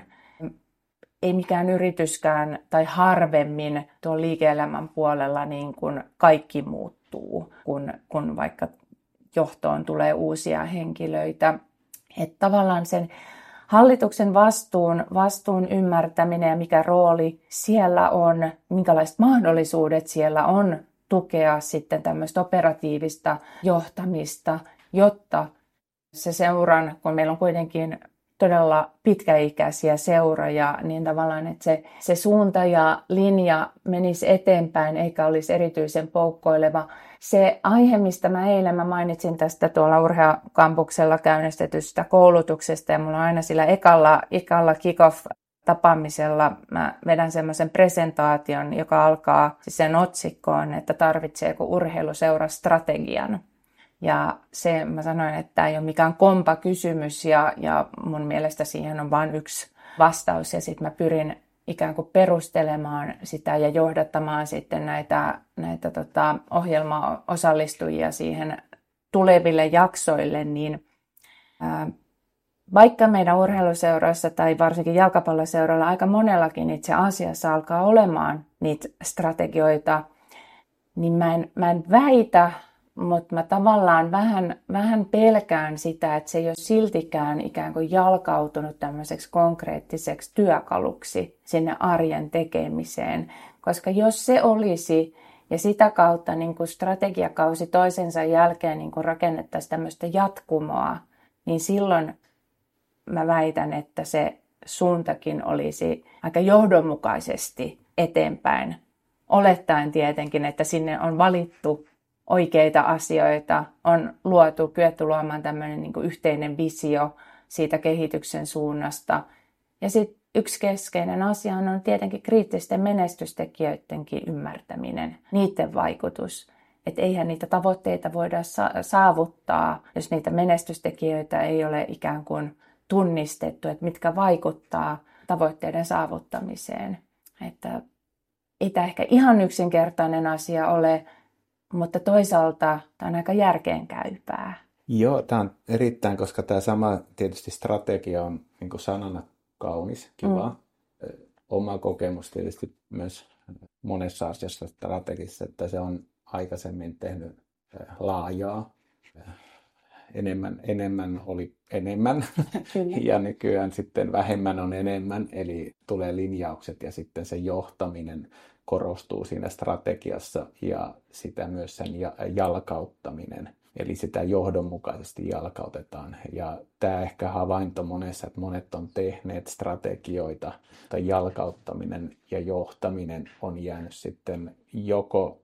[SPEAKER 2] Ei mikään yrityskään tai harvemmin tuon liike-elämän puolella niin kuin kaikki muuttuu, kun, kun vaikka johtoon tulee uusia henkilöitä. Että tavallaan sen hallituksen vastuun, vastuun ymmärtäminen ja mikä rooli siellä on, minkälaiset mahdollisuudet siellä on tukea sitten tämmöistä operatiivista johtamista, jotta se seuran, kun meillä on kuitenkin todella pitkäikäisiä seuroja, niin tavallaan, että se, se suunta ja linja menisi eteenpäin eikä olisi erityisen poukkoileva. Se aihe, mistä mä eilen mä mainitsin tästä tuolla Urhea-kampuksella käynnistetystä koulutuksesta, ja mulla on aina sillä ekalla, ekalla kick-off-tapaamisella, mä vedän semmoisen presentaation, joka alkaa siis sen otsikkoon, että tarvitseeko urheiluseura strategian. Ja se, mä sanoin, että tämä ei ole mikään kompa kysymys ja, ja mun mielestä siihen on vain yksi vastaus. Ja sitten mä pyrin ikään kuin perustelemaan sitä ja johdattamaan sitten näitä, näitä tota, ohjelmaosallistujia siihen tuleville jaksoille. Niin, ää, vaikka meidän urheiluseuroissa tai varsinkin jalkapalloseuroilla aika monellakin itse asiassa alkaa olemaan niitä strategioita, niin mä en, mä en väitä, mutta mä tavallaan vähän, vähän pelkään sitä, että se ei ole siltikään ikään kuin jalkautunut tämmöiseksi konkreettiseksi työkaluksi sinne arjen tekemiseen. Koska jos se olisi ja sitä kautta niin kuin strategiakausi toisensa jälkeen niin kuin rakennettaisiin tämmöistä jatkumoa, niin silloin mä väitän, että se suuntakin olisi aika johdonmukaisesti eteenpäin. Olettaen tietenkin, että sinne on valittu oikeita asioita, on luotu, kyetty luomaan tämmöinen niin kuin yhteinen visio siitä kehityksen suunnasta. Ja sitten yksi keskeinen asia on tietenkin kriittisten menestystekijöidenkin ymmärtäminen, niiden vaikutus. Että eihän niitä tavoitteita voida saavuttaa, jos niitä menestystekijöitä ei ole ikään kuin tunnistettu, että mitkä vaikuttaa tavoitteiden saavuttamiseen. Että ei tämä ehkä ihan yksinkertainen asia ole, mutta toisaalta tämä on aika järkeenkäypää.
[SPEAKER 3] Joo, tämä on erittäin, koska tämä sama tietysti strategia on niin kuin sanana kaunis, kiva. Mm. Oma kokemus tietysti myös monessa asiassa strategissa, että se on aikaisemmin tehnyt laajaa. Enemmän, enemmän oli enemmän ja nykyään sitten vähemmän on enemmän, eli tulee linjaukset ja sitten se johtaminen korostuu siinä strategiassa ja sitä myös sen jalkauttaminen. Eli sitä johdonmukaisesti jalkautetaan. Ja tämä ehkä havainto monessa, että monet on tehneet strategioita, tai jalkauttaminen ja johtaminen on jäänyt sitten joko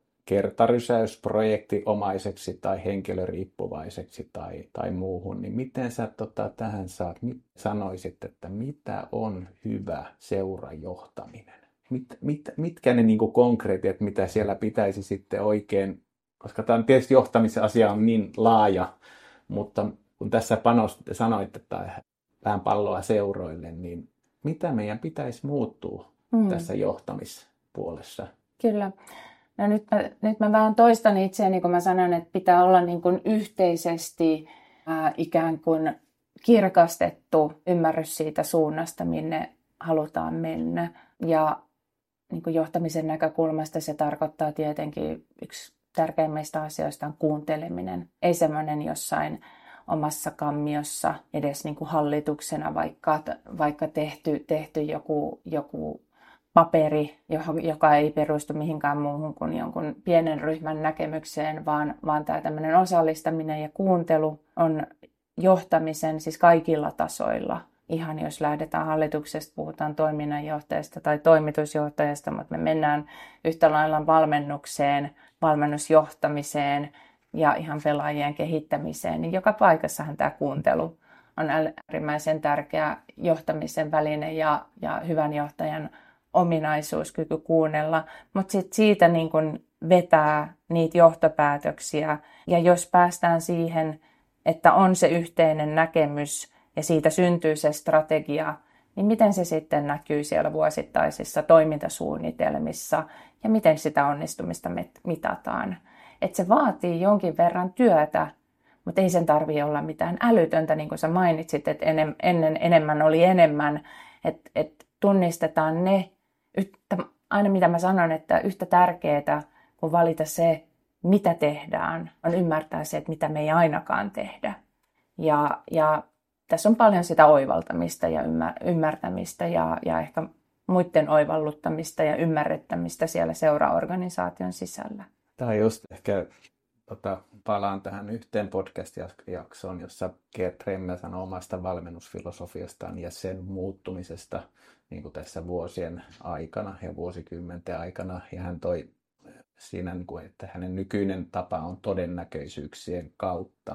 [SPEAKER 3] kertarysäysprojektioomaiseksi tai henkilöriippuvaiseksi tai, tai muuhun. Niin miten sä tota, tähän saat, mit, sanoisit, että mitä on hyvä seurajohtaminen? Mit, mit, mitkä ne niin kuin konkreetiat, mitä siellä pitäisi sitten oikein, koska tämä on tietysti johtamisen asia on niin laaja, mutta kun tässä panost, sanoit, että vähän palloa seuroille, niin mitä meidän pitäisi muuttua mm. tässä johtamispuolessa?
[SPEAKER 2] Kyllä. No nyt, mä, nyt mä vähän toistan itseäni, kun mä sanon, että pitää olla niin kuin yhteisesti ää, ikään kuin kirkastettu ymmärrys siitä suunnasta, minne halutaan mennä. Ja niin kuin johtamisen näkökulmasta se tarkoittaa tietenkin yksi tärkeimmistä asioista on kuunteleminen. Ei semmoinen jossain omassa kammiossa edes niin kuin hallituksena vaikka, vaikka tehty, tehty joku, joku paperi, joka ei perustu mihinkään muuhun kuin jonkun pienen ryhmän näkemykseen, vaan, vaan tämä tämmöinen osallistaminen ja kuuntelu on johtamisen siis kaikilla tasoilla. Ihan jos lähdetään hallituksesta, puhutaan toiminnanjohtajasta tai toimitusjohtajasta, mutta me mennään yhtä lailla valmennukseen, valmennusjohtamiseen ja ihan pelaajien kehittämiseen, niin joka paikassahan tämä kuuntelu on äärimmäisen tärkeä johtamisen väline ja, ja hyvän johtajan ominaisuus, kyky kuunnella, mutta sitten siitä niin kun vetää niitä johtopäätöksiä. Ja jos päästään siihen, että on se yhteinen näkemys ja siitä syntyy se strategia, niin miten se sitten näkyy siellä vuosittaisissa toimintasuunnitelmissa ja miten sitä onnistumista mitataan. Että se vaatii jonkin verran työtä, mutta ei sen tarvitse olla mitään älytöntä, niin kuin sä mainitsit, että ennen enemmän oli enemmän, että et tunnistetaan ne, yhtä, aina mitä mä sanon, että yhtä tärkeää kuin valita se, mitä tehdään, on ymmärtää se, että mitä me ei ainakaan tehdä. Ja, ja tässä on paljon sitä oivaltamista ja ymmärtämistä ja, ja ehkä muiden oivalluttamista ja ymmärrettämistä siellä seuraorganisaation sisällä.
[SPEAKER 3] Tämä just ehkä tota, palaan tähän yhteen podcast-jaksoon, jossa Gert Remme sanoo omasta valmennusfilosofiastaan ja sen muuttumisesta niin kuin tässä vuosien aikana ja vuosikymmenten aikana. Ja hän toi siinä, niin kuin, että hänen nykyinen tapa on todennäköisyyksien kautta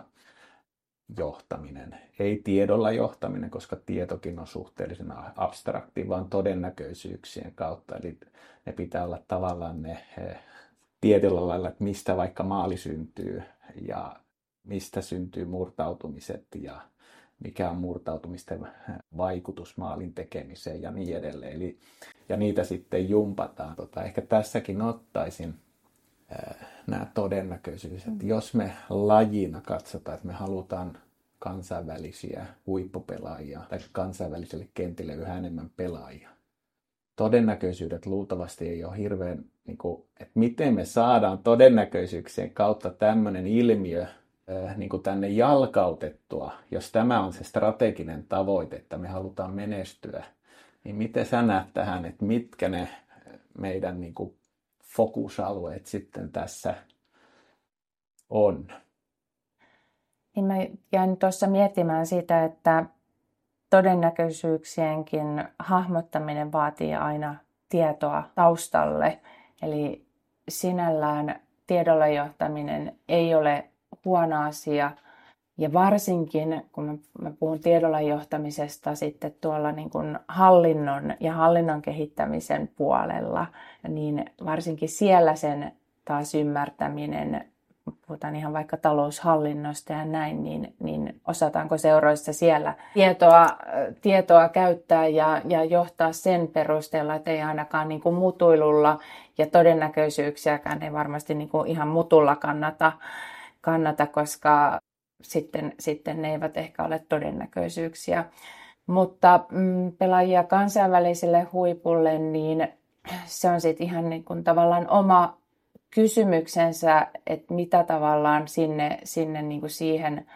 [SPEAKER 3] johtaminen. Ei tiedolla johtaminen, koska tietokin on suhteellisen abstrakti, vaan todennäköisyyksien kautta. Eli ne pitää olla tavallaan ne tietyllä lailla, että mistä vaikka maali syntyy ja mistä syntyy murtautumiset ja mikä on murtautumisten vaikutus maalin tekemiseen ja niin edelleen. Eli, ja niitä sitten jumpataan. Tota, ehkä tässäkin ottaisin ää, nämä todennäköisyydet. Mm. Jos me lajina katsotaan, että me halutaan kansainvälisiä huippupelaajia tai kansainväliselle kentille yhä enemmän pelaajia, todennäköisyydet luultavasti ei ole hirveän, niin kuin, että miten me saadaan todennäköisyyksien kautta tämmöinen ilmiö niin kuin tänne jalkautettua, jos tämä on se strateginen tavoite, että me halutaan menestyä, niin miten sä näet tähän, että mitkä ne meidän niin kuin fokusalueet sitten tässä on?
[SPEAKER 2] Niin mä jäin tuossa miettimään sitä, että todennäköisyyksienkin hahmottaminen vaatii aina tietoa taustalle. Eli sinällään tiedolla johtaminen ei ole huono asia. Ja varsinkin, kun mä puhun tiedolla johtamisesta sitten tuolla niin kuin hallinnon ja hallinnon kehittämisen puolella, niin varsinkin siellä sen taas ymmärtäminen, puhutaan ihan vaikka taloushallinnosta ja näin, niin, niin osataanko seuroissa siellä tietoa, tietoa käyttää ja, ja johtaa sen perusteella, että ei ainakaan niin kuin mutuilulla ja todennäköisyyksiäkään ei varmasti niin kuin ihan mutulla kannata, kannata koska sitten, sitten ne eivät ehkä ole todennäköisyyksiä. Mutta mm, pelaajia kansainväliselle huipulle, niin se on sitten ihan niin kuin tavallaan oma kysymyksensä, että mitä tavallaan sinne, sinne niin kuin siihen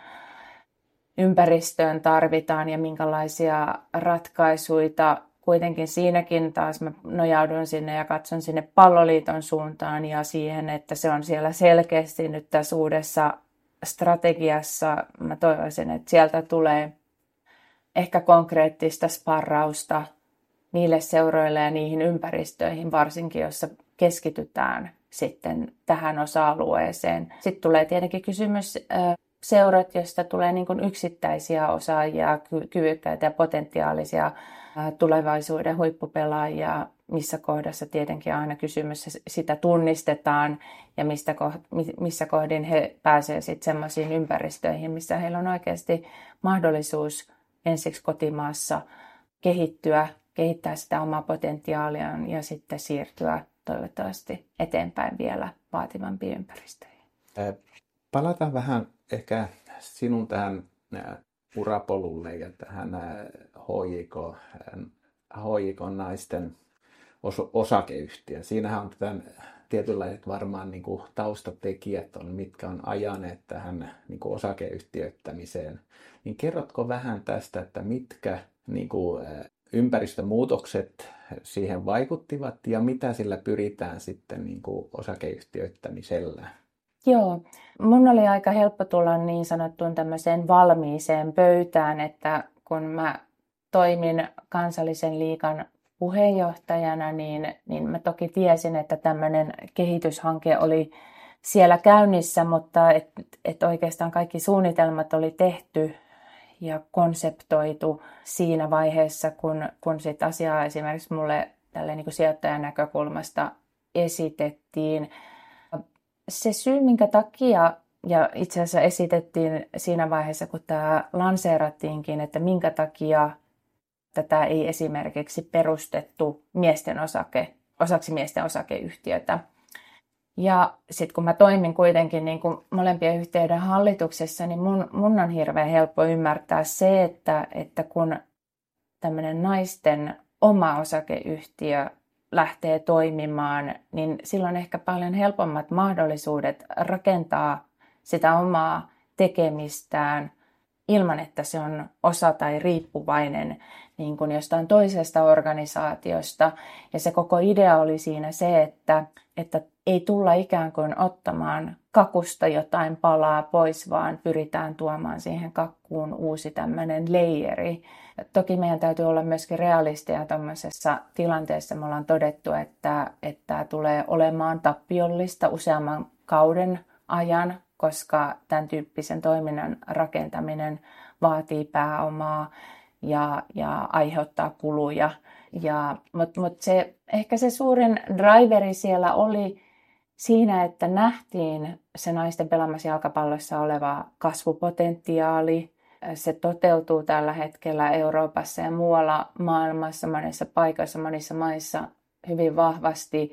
[SPEAKER 2] ympäristöön tarvitaan ja minkälaisia ratkaisuja. Kuitenkin siinäkin taas mä nojaudun sinne ja katson sinne Palloliiton suuntaan ja siihen, että se on siellä selkeästi nyt tässä uudessa strategiassa. Mä toivoisin, että sieltä tulee ehkä konkreettista sparrausta niille seuroille ja niihin ympäristöihin, varsinkin jossa keskitytään sitten tähän osa-alueeseen. Sitten tulee tietenkin kysymys seurat, joista tulee niin kuin yksittäisiä osaajia, kyvykkäitä ja potentiaalisia tulevaisuuden huippupelaajia, missä kohdassa tietenkin aina kysymys sitä tunnistetaan ja mistä missä kohdin he pääsevät sitten sellaisiin ympäristöihin, missä heillä on oikeasti mahdollisuus ensiksi kotimaassa kehittyä, kehittää sitä omaa potentiaaliaan ja sitten siirtyä toivottavasti eteenpäin vielä vaativampiin ympäristöihin.
[SPEAKER 3] Palataan vähän ehkä sinun tähän urapolulle ja tähän H J K, H J K naisten os- osakeyhtiö. Siinähän on tämän tietynlaiset varmaan niin kuin taustatekijät on, mitkä on ajaneet tähän niin kuin osakeyhtiöittämiseen. Niin kerrotko vähän tästä, että mitkä niin kuin, ympäristömuutokset siihen vaikuttivat ja mitä sillä pyritään sitten niin kuin osakeyhtiöittämisellä?
[SPEAKER 2] Joo, mun oli aika helppo tulla niin sanottuun tämmöiseen valmiiseen pöytään, että kun mä toimin Kansallisen liigan puheenjohtajana, niin, niin mä toki tiesin, että tämmöinen kehityshanke oli siellä käynnissä, mutta et, et oikeastaan kaikki suunnitelmat oli tehty ja konseptoitu siinä vaiheessa, kun, kun sit asiaa esimerkiksi mulle tälleen niin kuin sijoittajan näkökulmasta esitettiin. Se syy, minkä takia, ja itse asiassa esitettiin siinä vaiheessa, kun tämä lanseerattiinkin, että minkä takia tätä ei esimerkiksi perustettu miesten osake, osaksi miesten osakeyhtiötä. Ja sitten kun mä toimin kuitenkin niin kuin molempien yhtiöiden hallituksessa, niin mun, mun on hirveän helppo ymmärtää se, että, että kun tämmöinen naisten oma osakeyhtiö lähtee toimimaan, niin silloin ehkä paljon helpommat mahdollisuudet rakentaa sitä omaa tekemistään ilman, että se on osa tai riippuvainen niin kuin jostain toisesta organisaatiosta. Ja se koko idea oli siinä se, että, että ei tulla ikään kuin ottamaan kakusta jotain palaa pois, vaan pyritään tuomaan siihen kakkuun uusi tämmöinen leijeri. Toki meidän täytyy olla myöskin realisteja tämmöisessä tilanteessa. Me ollaan todettu, että, että tämä tulee olemaan tappiollista useamman kauden ajan, koska tämän tyyppisen toiminnan rakentaminen vaatii pääomaa ja, ja aiheuttaa kuluja. Ja, mutta mut se, ehkä se suurin driveri siellä oli siinä, että nähtiin se naisten pelaamassa jalkapallossa oleva kasvupotentiaali. Se toteutuu tällä hetkellä Euroopassa ja muualla maailmassa, monissa paikoissa, monissa maissa hyvin vahvasti.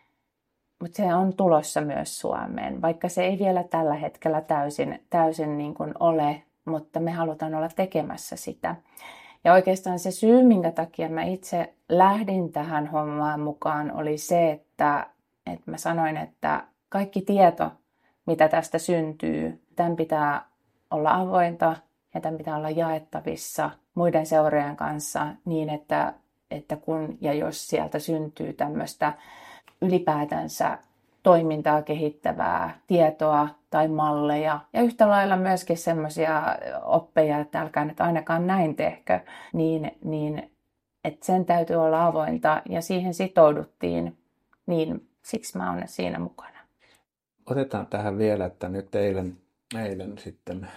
[SPEAKER 2] Mutta se on tulossa myös Suomeen, vaikka se ei vielä tällä hetkellä täysin, täysin niin kuin ole, mutta me halutaan olla tekemässä sitä. Ja oikeastaan se syy, minkä takia mä itse lähdin tähän hommaan mukaan, oli se, että, että mä sanoin, että kaikki tieto, mitä tästä syntyy, tämän pitää olla avointa ja tämän pitää olla jaettavissa muiden seurojen kanssa niin, että, että kun ja jos sieltä syntyy tämmöistä ylipäätänsä toimintaa kehittävää tietoa tai malleja. Ja yhtä lailla myöskin semmoisia oppeja, että älkää nyt ainakaan näin tehkö, niin, niin että sen täytyy olla avointa ja siihen sitouduttiin, niin siksi mä olen siinä mukana.
[SPEAKER 3] Otetaan tähän vielä, että nyt eilen, eilen sitten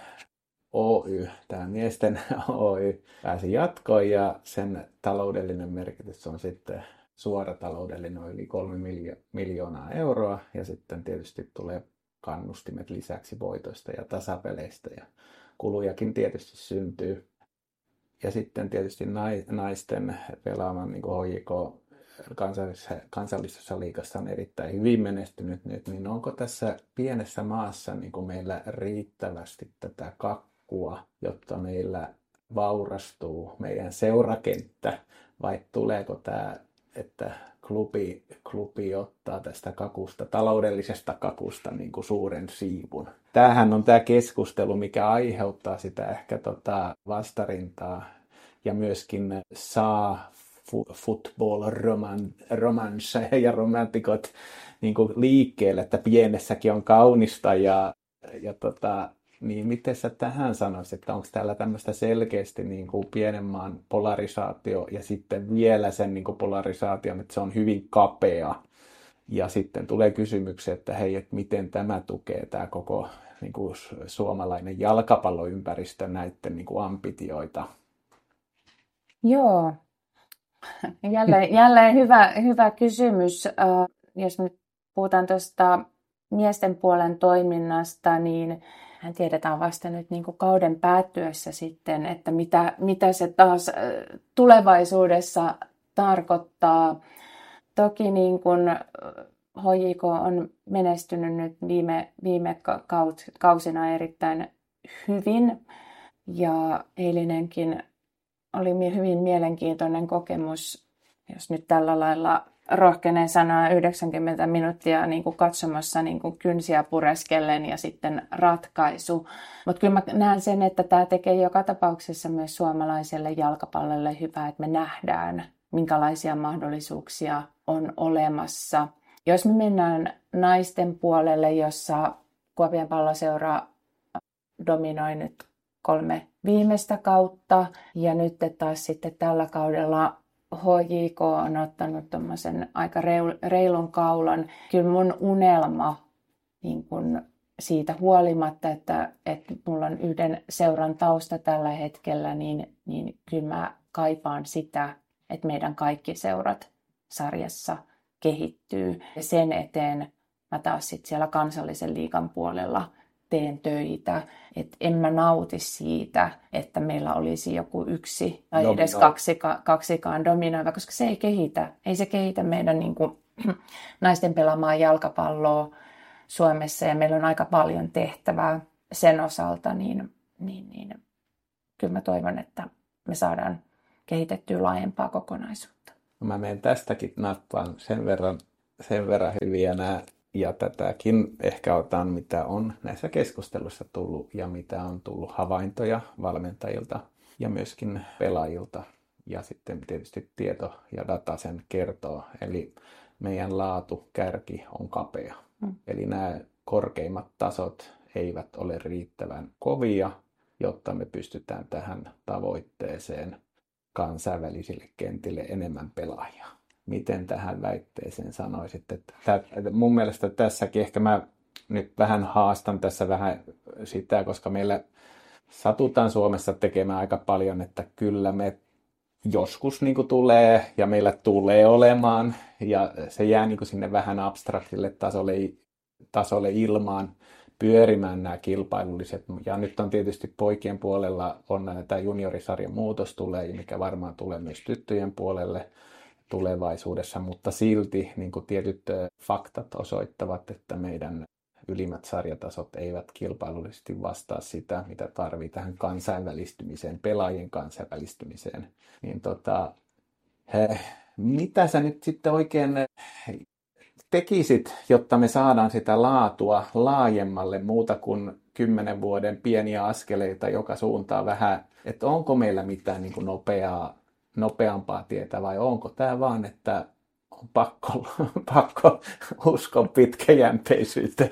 [SPEAKER 3] Oy, tämä miesten Oy pääsi jatkoon ja sen taloudellinen merkitys on sitten suora taloudellinen yli kolme miljoonaa euroa ja sitten tietysti tulee kannustimet lisäksi voitoista ja tasapeleistä ja kulujakin tietysti syntyy. Ja sitten tietysti naisten pelaaman niin kuin H J K kansallisessa, kansallisessa liigassa on erittäin hyvin menestynyt nyt, niin onko tässä pienessä maassa niin kuin meillä riittävästi tätä kakkua, jotta meillä vaurastuu meidän seurakenttä vai tuleeko tämä, että klubi, klubi ottaa tästä kakusta, taloudellisesta kakusta niin kuin suuren siivun. Tämähän on tämä keskustelu, mikä aiheuttaa sitä ehkä tota vastarintaa ja myöskin saa football romance ja romantikot niin kuin liikkeelle, että pienessäkin on kaunista ja, ja tota, niin miten sä tähän sanoisit, että onko täällä tämmöistä selkeästi niin kuin pienen maan polarisaatio ja sitten vielä sen niin kuin polarisaation, että se on hyvin kapea. Ja sitten tulee kysymyksiä, että hei, että miten tämä tukee tämä koko niin kuin suomalainen jalkapalloympäristö näiden niin kuin ambitioita.
[SPEAKER 2] Joo, jälleen, jälleen hyvä, hyvä kysymys. Jos nyt puhutaan tuosta miesten puolen toiminnasta, niin hän tiedetään vasta nyt niin kuin kauden päättyessä sitten, että mitä, mitä se taas tulevaisuudessa tarkoittaa. Toki niin kuin H J K on menestynyt nyt viime, viime kausina erittäin hyvin ja eilinenkin oli hyvin mielenkiintoinen kokemus, jos nyt tällä lailla rohkenen sanoa yhdeksänkymmentä minuuttia niin kuin katsomassa niin kuin kynsiä pureskellen ja sitten ratkaisu. Mutta kyllä mä näen sen, että tämä tekee joka tapauksessa myös suomalaiselle jalkapallolle hyvää, että me nähdään, minkälaisia mahdollisuuksia on olemassa. Jos me mennään naisten puolelle, jossa Kuopion Palloseura dominoi nyt kolme viimeistä kautta ja nyt taas sitten tällä kaudella H J K on ottanut tuommoisen aika reilun kaulan. Kyllä mun unelma niin kun siitä huolimatta, että, että mulla on yhden seuran tausta tällä hetkellä, niin, niin kyllä mä kaipaan sitä, että meidän kaikki seurat sarjassa kehittyy. Ja sen eteen mä taas sit siellä kansallisen liigan puolella teen töitä. Et en mä nauti siitä, että meillä olisi joku yksi tai Domino. edes kaksika, kaksikaan dominoiva, koska se ei kehitä. Ei se kehitä meidän niin kuin, naisten pelaamaan jalkapalloa Suomessa ja meillä on aika paljon tehtävää sen osalta, niin, niin, niin kyllä mä toivon, että me saadaan kehitettyä laajempaa kokonaisuutta.
[SPEAKER 3] No mä menen tästäkin nappaan sen verran, sen verran hyviä nämä. Ja tätäkin ehkä otan, mitä on näissä keskusteluissa tullut ja mitä on tullut havaintoja valmentajilta ja myöskin pelaajilta. Ja sitten tietysti tieto ja data sen kertoo. Eli meidän laatukärki on kapea. Mm. Eli nämä korkeimmat tasot eivät ole riittävän kovia, jotta me pystytään tähän tavoitteeseen kansainvälisille kentille enemmän pelaajia. Miten tähän väitteeseen sanoisit? Että mun mielestä tässäkin ehkä mä nyt vähän haastan tässä vähän sitä, koska meillä satutaan Suomessa tekemään aika paljon, että kyllä me joskus niin kuin tulee ja meillä tulee olemaan ja se jää niin kuin sinne vähän abstraktille tasolle, tasolle ilmaan pyörimään nämä kilpailulliset. Ja nyt on tietysti poikien puolella on tämä juniorisarjan muutos tulee, mikä varmaan tulee myös tyttöjen puolelle tulevaisuudessa, mutta silti niin kuin tietyt faktat osoittavat, että meidän ylimmät sarjatasot eivät kilpailullisesti vastaa sitä, mitä tarvii tähän kansainvälistymiseen, pelaajien kansainvälistymiseen. Niin tota, he, mitä sä nyt sitten oikein tekisit, jotta me saadaan sitä laatua laajemmalle muuta kuin kymmenen vuoden pieniä askeleita joka suuntaan vähän, että onko meillä mitään niin kuin nopeaa nopeampaa tietä vai onko tämä vaan, että on pakko, pakko uskoa pitkäjänteisyyteen?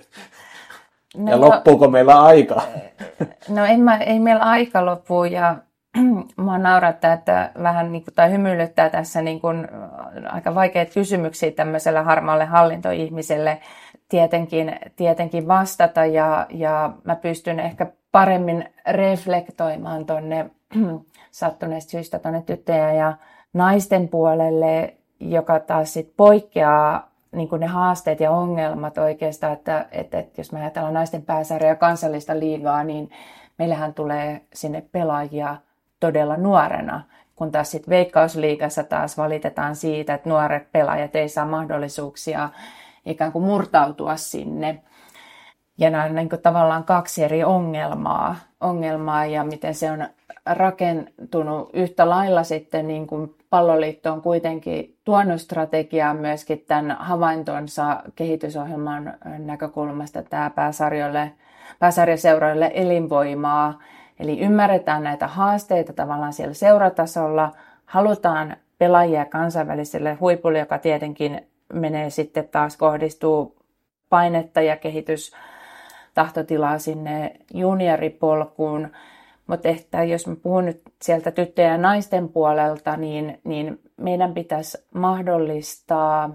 [SPEAKER 3] No, ja loppuuko no, meillä aika?
[SPEAKER 2] No ei, mä, ei meillä aika lopu ja mua naurattaa, että vähän niin kuin, tai hymyilyttää tässä niin kuin, aika vaikeita kysymyksiä tämmöiselle harmaalle hallintoihmiselle tietenkin, tietenkin vastata ja, ja mä pystyn ehkä paremmin reflektoimaan tuonne sattuneesta syystä tuonne tyttöjen ja naisten puolelle, joka taas sit poikkeaa niin kuin ne haasteet ja ongelmat oikeastaan, että, että, että jos me ajatellaan naisten pääsarjaa ja kansallista liigaa, niin meillähän tulee sinne pelaajia todella nuorena, kun taas sitten Veikkausliigassa taas valitetaan siitä, että nuoret pelaajat ei saa mahdollisuuksia ikään kuin murtautua sinne. Ja nämä on niin kuin tavallaan kaksi eri ongelmaa, ongelmaa ja miten se on rakentunut yhtä lailla sitten niin kuin Palloliitto on kuitenkin tuonut strategiaa myöskin tämän havaintonsa kehitysohjelman näkökulmasta tämä pääsarjoille, pääsarjaseuroille elinvoimaa. Eli ymmärretään näitä haasteita tavallaan siellä seuratasolla, halutaan pelaajia kansainväliselle huipulle, joka tietenkin menee sitten taas kohdistuu painetta ja kehitystahtotilaa sinne junioripolkuun. Mutta että jos mä puhun nyt sieltä tyttöjen ja naisten puolelta, niin, niin meidän pitäisi mahdollistaa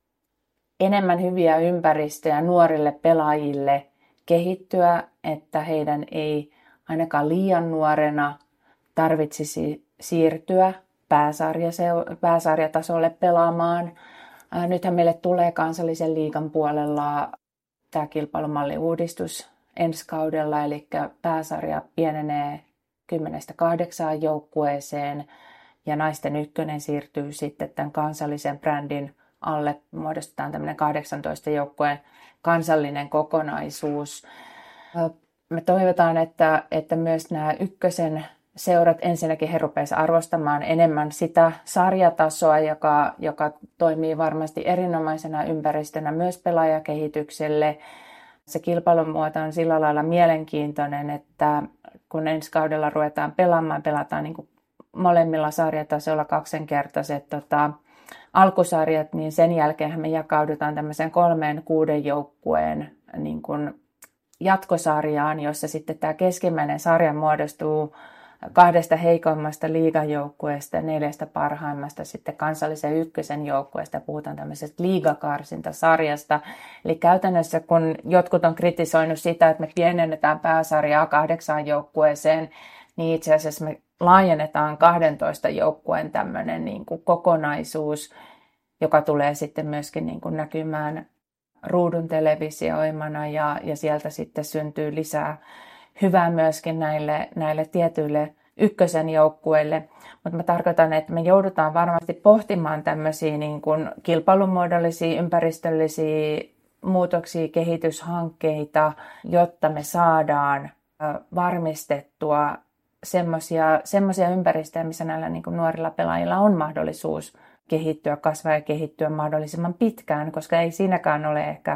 [SPEAKER 2] enemmän hyviä ympäristöjä nuorille pelaajille kehittyä, että heidän ei ainakaan liian nuorena tarvitsisi siirtyä pääsarjatasolle pelaamaan. Ää, nythän meille tulee kansallisen liigan puolella tämä kilpailumalliuudistus ensi kaudella, eli pääsarja pienenee kymmenestä kahdeksaan joukkueeseen ja naisten ykkönen siirtyy sitten tämän kansallisen brändin alle. Muodostetaan tämmöinen kahdeksantoista joukkueen kansallinen kokonaisuus. Me toivotaan, että, että myös nämä ykkösen seurat ensinnäkin he rupesivat arvostamaan enemmän sitä sarjatasoa, joka, joka toimii varmasti erinomaisena ympäristönä myös pelaajakehitykselle. Se kilpailun muoto on sillä lailla mielenkiintoinen, että kun ensi kaudella ruvetaan pelaamaan, pelataan niin kuin molemmilla sarjatasoilla kaksinkertaiset tota, alkusarjat, niin sen jälkeen me jakaudutaan tämmöiseen kolmeen kuuden joukkueen niin kuin jatkosarjaan, jossa sitten tämä keskimmäinen sarja muodostuu kahdesta heikoimmasta liigajoukkueesta ja neljästä parhaimmasta sitten kansallisen ykkösen joukkueesta. Puhutaan tämmöisestä liigakarsintasarjasta. Eli käytännössä kun jotkut on kritisoinut sitä, että me pienennetään pääsarjaa kahdeksaan joukkueeseen, niin itse asiassa me laajennetaan kahdentoista joukkueen tämmöinen niin kuin kokonaisuus, joka tulee sitten myöskin niin kuin näkymään ruudun televisioimana ja, ja sieltä sitten syntyy lisää hyvää myöskin näille, näille tietyille ykkösen joukkueille. Mutta mä tarkoitan, että me joudutaan varmasti pohtimaan tämmöisiä niin kuin kilpailumuodollisia, ympäristöllisiä muutoksia, kehityshankkeita, jotta me saadaan varmistettua semmoisia semmoisia ympäristöjä, missä näillä niin kuin nuorilla pelaajilla on mahdollisuus kehittyä, kasvaa ja kehittyä mahdollisimman pitkään, koska ei siinäkään ole ehkä,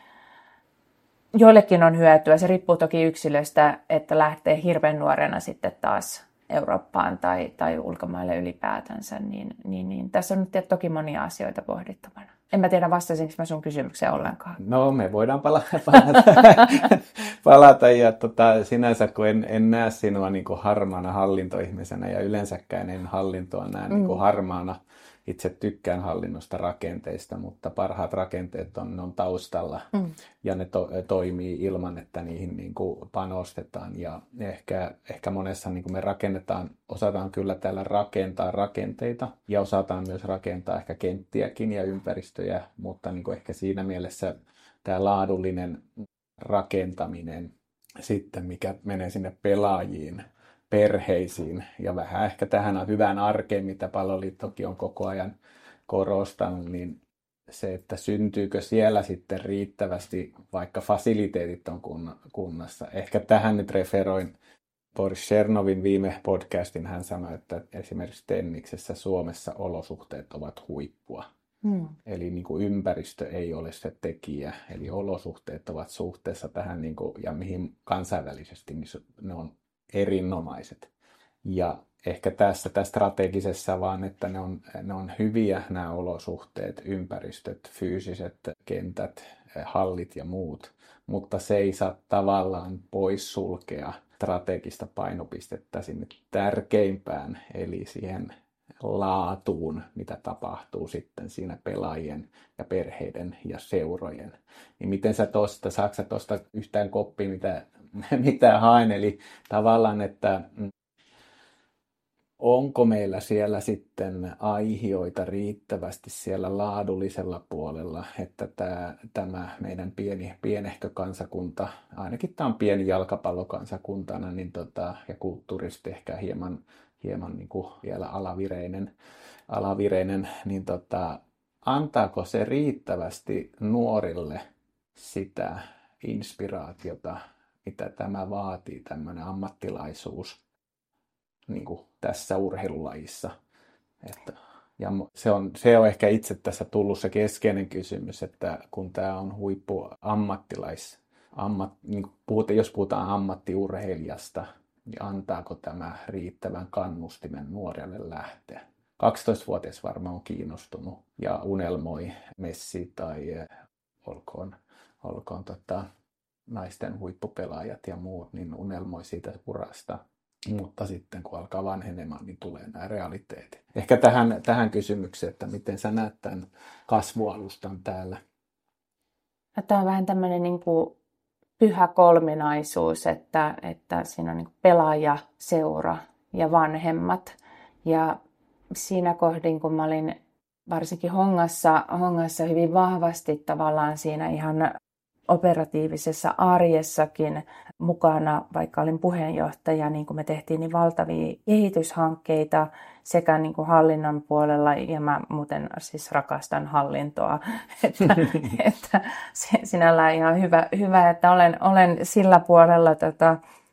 [SPEAKER 2] joillekin on hyötyä, se riippuu toki yksilöstä, että lähtee hirveän nuorena sitten taas Eurooppaan tai, tai ulkomaille ylipäätänsä, niin, niin, niin tässä on nyt toki monia asioita pohdittavana. En mä tiedä, vastasinko mä sun kysymykseen ollenkaan.
[SPEAKER 3] No, me voidaan palata, palata, palata ja tota, sinänsä kun en, en näe sinua niin kuin harmaana hallintoihmisenä ja yleensäkään en hallintoa näe mm. niin kuin harmaana. Itse tykkään hallinnosta rakenteista, mutta parhaat rakenteet on, on taustalla mm. ja ne to, toimii ilman, että niihin niin kuin panostetaan. Ja ehkä, ehkä monessa niin kuin me rakennetaan, osataan kyllä täällä rakentaa rakenteita ja osataan myös rakentaa ehkä kenttiäkin ja ympäristöjä, mutta niin kuin ehkä siinä mielessä tämä laadullinen rakentaminen sitten, mikä menee sinne pelaajiin, perheisiin ja vähän ehkä tähän hyvään arkeen, mitä Palloliittokin on koko ajan korostanut, niin se, että syntyykö siellä sitten riittävästi, vaikka fasiliteetit on kunnassa. Ehkä tähän nyt referoin Boris Chernovin viime podcastin. Hän sanoi, että esimerkiksi tenniksessä Suomessa olosuhteet ovat huippua. Hmm. Eli niin kuin ympäristö ei ole se tekijä, eli olosuhteet ovat suhteessa tähän, niin kuin, ja mihin kansainvälisesti niin ne on erinomaiset. Ja ehkä tässä, tässä strategisessa vaan, että ne on, ne on hyviä nämä olosuhteet, ympäristöt, fyysiset kentät, hallit ja muut, mutta se ei saa tavallaan poissulkea strategista painopistettä sinne tärkeimpään, eli siihen laatuun, mitä tapahtuu sitten siinä pelaajien ja perheiden ja seurojen. Niin miten sä tosta, saatko sä tosta yhtään koppia, mitä, mitä haen, eli tavallaan, että onko meillä siellä sitten aihioita riittävästi siellä laadullisella puolella, että tämä, tämä meidän pieni, pienehkö kansakunta, ainakin tämä on pieni jalkapallokansakuntana, niin tota, ja kulttuurisesti ehkä hieman, hieman niin kuin vielä alavireinen, alavireinen niin tota, antaako se riittävästi nuorille sitä inspiraatiota, mitä tämä vaatii, tämmöinen ammattilaisuus niin kuin tässä urheilulajissa. Että, ja se on, se on ehkä itse tässä tullut se keskeinen kysymys, että kun tämä on huippu ammattilais, ammat, niin puhutaan, jos puhutaan ammattiurheilijasta, niin antaako tämä riittävän kannustimen nuorelle lähteä? kaksitoistavuotias varmaan on kiinnostunut ja unelmoi Messi tai olkoon, olkoon tota, naisten huippupelaajat ja muut, niin unelmoi siitä urasta. Mutta sitten kun alkaa vanhenemaan, niin tulee nämä realiteetit. Ehkä tähän, tähän kysymykseen, että miten sä näet tämän kasvualustan täällä?
[SPEAKER 2] Tämä on vähän tämmöinen niin kuin pyhä kolminaisuus, että, että siinä on niin kuin pelaaja, seura ja vanhemmat. Ja siinä kohdin, kun mä olin varsinkin Hongassa, Hongassa hyvin vahvasti tavallaan siinä ihan operatiivisessa arjessakin mukana, vaikka olin puheenjohtaja, niin kuin me tehtiin niin valtavia kehityshankkeita sekä niin kuin hallinnon puolella, ja mä muuten siis rakastan hallintoa, että, että sinällään ihan hyvä, hyvä että olen, olen sillä puolella tota,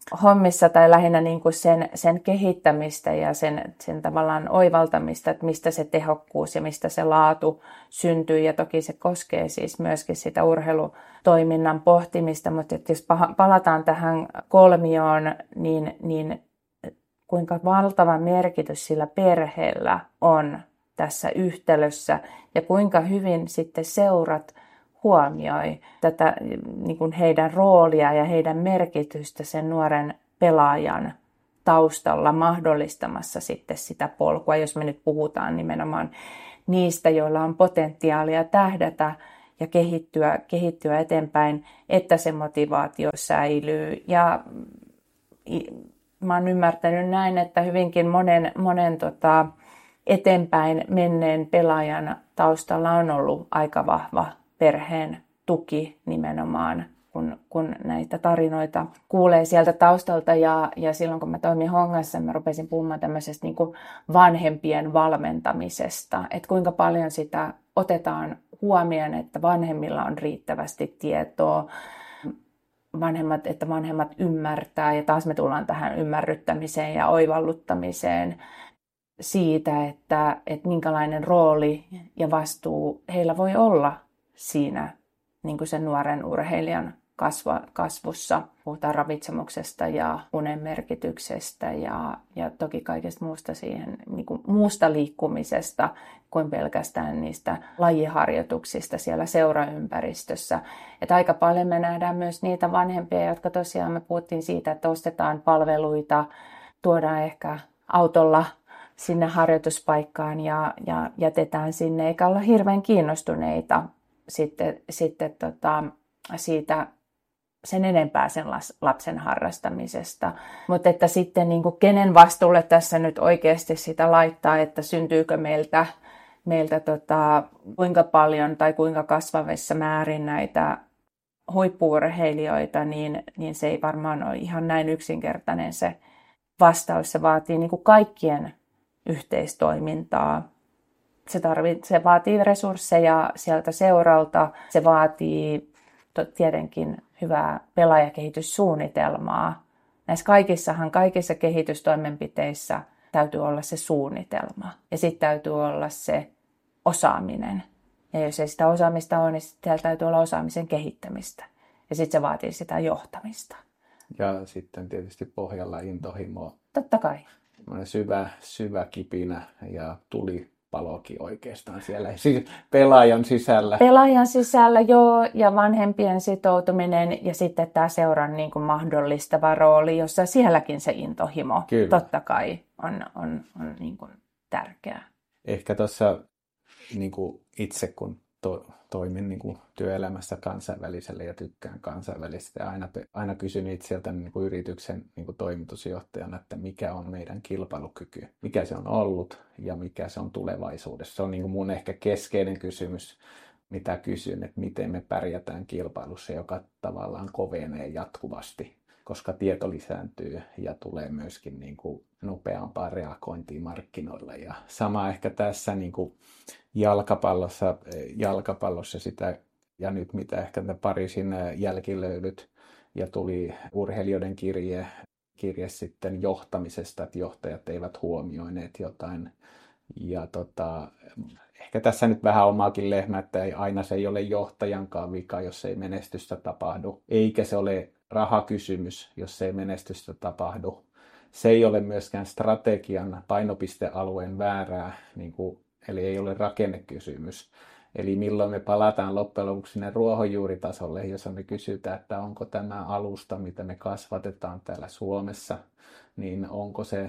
[SPEAKER 2] hommissa tai lähinnä niin kuin sen, sen kehittämistä ja sen, sen tavallaan oivaltamista, että mistä se tehokkuus ja mistä se laatu syntyy. Ja toki se koskee siis myöskin sitä urheilutoiminnan pohtimista, mutta että jos palataan tähän kolmioon, niin, niin kuinka valtava merkitys sillä perheellä on tässä yhtälössä ja kuinka hyvin sitten seurat huomioi tätä niin kuin heidän roolia ja heidän merkitystä sen nuoren pelaajan taustalla mahdollistamassa sitten sitä polkua, jos me nyt puhutaan nimenomaan niistä, joilla on potentiaalia tähdätä ja kehittyä, kehittyä eteenpäin, että se motivaatio säilyy. Ja mä oon ymmärtänyt näin, että hyvinkin monen, monen tota, eteenpäin menneen pelaajan taustalla on ollut aika vahva perheen tuki nimenomaan, kun, kun näitä tarinoita kuulee sieltä taustalta. Ja, ja silloin kun mä toimin Hongassa, mä rupesin puhumaan tämmöisestä niin kuin vanhempien valmentamisesta, että kuinka paljon sitä otetaan huomioon, että vanhemmilla on riittävästi tietoa, vanhemmat, että vanhemmat ymmärtää, ja taas me tullaan tähän ymmärryttämiseen ja oivalluttamiseen siitä, että, että minkälainen rooli ja vastuu heillä voi olla siinä niin kuin sen nuoren urheilijan kasva, kasvussa. Puhutaan ravitsemuksesta ja unen merkityksestä ja, ja toki kaikesta muusta siihen, niin kuin muusta liikkumisesta kuin pelkästään niistä lajiharjoituksista siellä seuraympäristössä. Että aika paljon me nähdään myös niitä vanhempia, jotka tosiaan me puhuttiin siitä, että ostetaan palveluita, tuodaan ehkä autolla sinne harjoituspaikkaan ja, ja jätetään sinne, eikä olla hirveän kiinnostuneita sitten, sitten tota, siitä sen enempää sen lapsen harrastamisesta. Mutta että sitten niin kuin kenen vastuulle tässä nyt oikeasti sitä laittaa, että syntyykö meiltä, meiltä tota, kuinka paljon tai kuinka kasvavissa määrin näitä huippu-urheilijoita, niin, niin se ei varmaan ole ihan näin yksinkertainen se vastaus. Se vaatii niin kuin kaikkien yhteistoimintaa. Se, tarvii, se vaatii resursseja sieltä seuralta. Se vaatii tietenkin hyvää pelaajakehityssuunnitelmaa. Näissä kaikissahan, kaikissa kehitystoimenpiteissä täytyy olla se suunnitelma. Ja sitten täytyy olla se osaaminen. Ja jos ei sitä osaamista ole, niin siellä täytyy olla osaamisen kehittämistä. Ja sitten se vaatii sitä johtamista.
[SPEAKER 3] Ja sitten tietysti pohjalla intohimoa.
[SPEAKER 2] Totta kai.
[SPEAKER 3] Syvä, syvä kipinä ja tulipalokin oikeastaan siellä siis pelaajan sisällä.
[SPEAKER 2] Pelaajan sisällä, joo, ja vanhempien sitoutuminen ja sitten tämä seuran niin kuin mahdollistava rooli, jossa sielläkin se intohimo Kyllä. totta kai on, on, on niin kuin tärkeää.
[SPEAKER 3] Ehkä tuossa niin kuin itse kun to, toimin niin kuin työelämässä kansainvälisellä ja tykkään kansainvälistä ja aina, aina kysyn itseltä niin kuin yrityksen niin kuin toimitusjohtajana, että mikä on meidän kilpailukyky, mikä se on ollut ja mikä se on tulevaisuudessa. Se on niin kuin mun ehkä keskeinen kysymys, mitä kysyn, että miten me pärjätään kilpailussa, joka tavallaan kovenee jatkuvasti, koska tieto lisääntyy ja tulee myöskin niin kuin nopeampaa reagointia markkinoilla. Ja sama ehkä tässä niin kuin jalkapallossa, jalkapallossa sitä, ja nyt mitä ehkä ne Pariisin jälkilöylyt, ja tuli urheilijoiden kirje, kirje sitten johtamisesta, että johtajat eivät huomioineet jotain. Ja tota, ehkä tässä nyt vähän omaakin lehmä, että ei, aina se ei ole johtajankaan vika, jos ei menestystä tapahdu, eikä se ole rahakysymys, jos ei menestystä tapahdu. Se ei ole myöskään strategian painopistealueen väärää, niin kuin, eli ei ole rakennekysymys. Eli milloin me palataan loppujen lopuksi sinne ruohonjuuritasolle, jossa me kysytään, että onko tämä alusta, mitä me kasvatetaan täällä Suomessa, niin onko se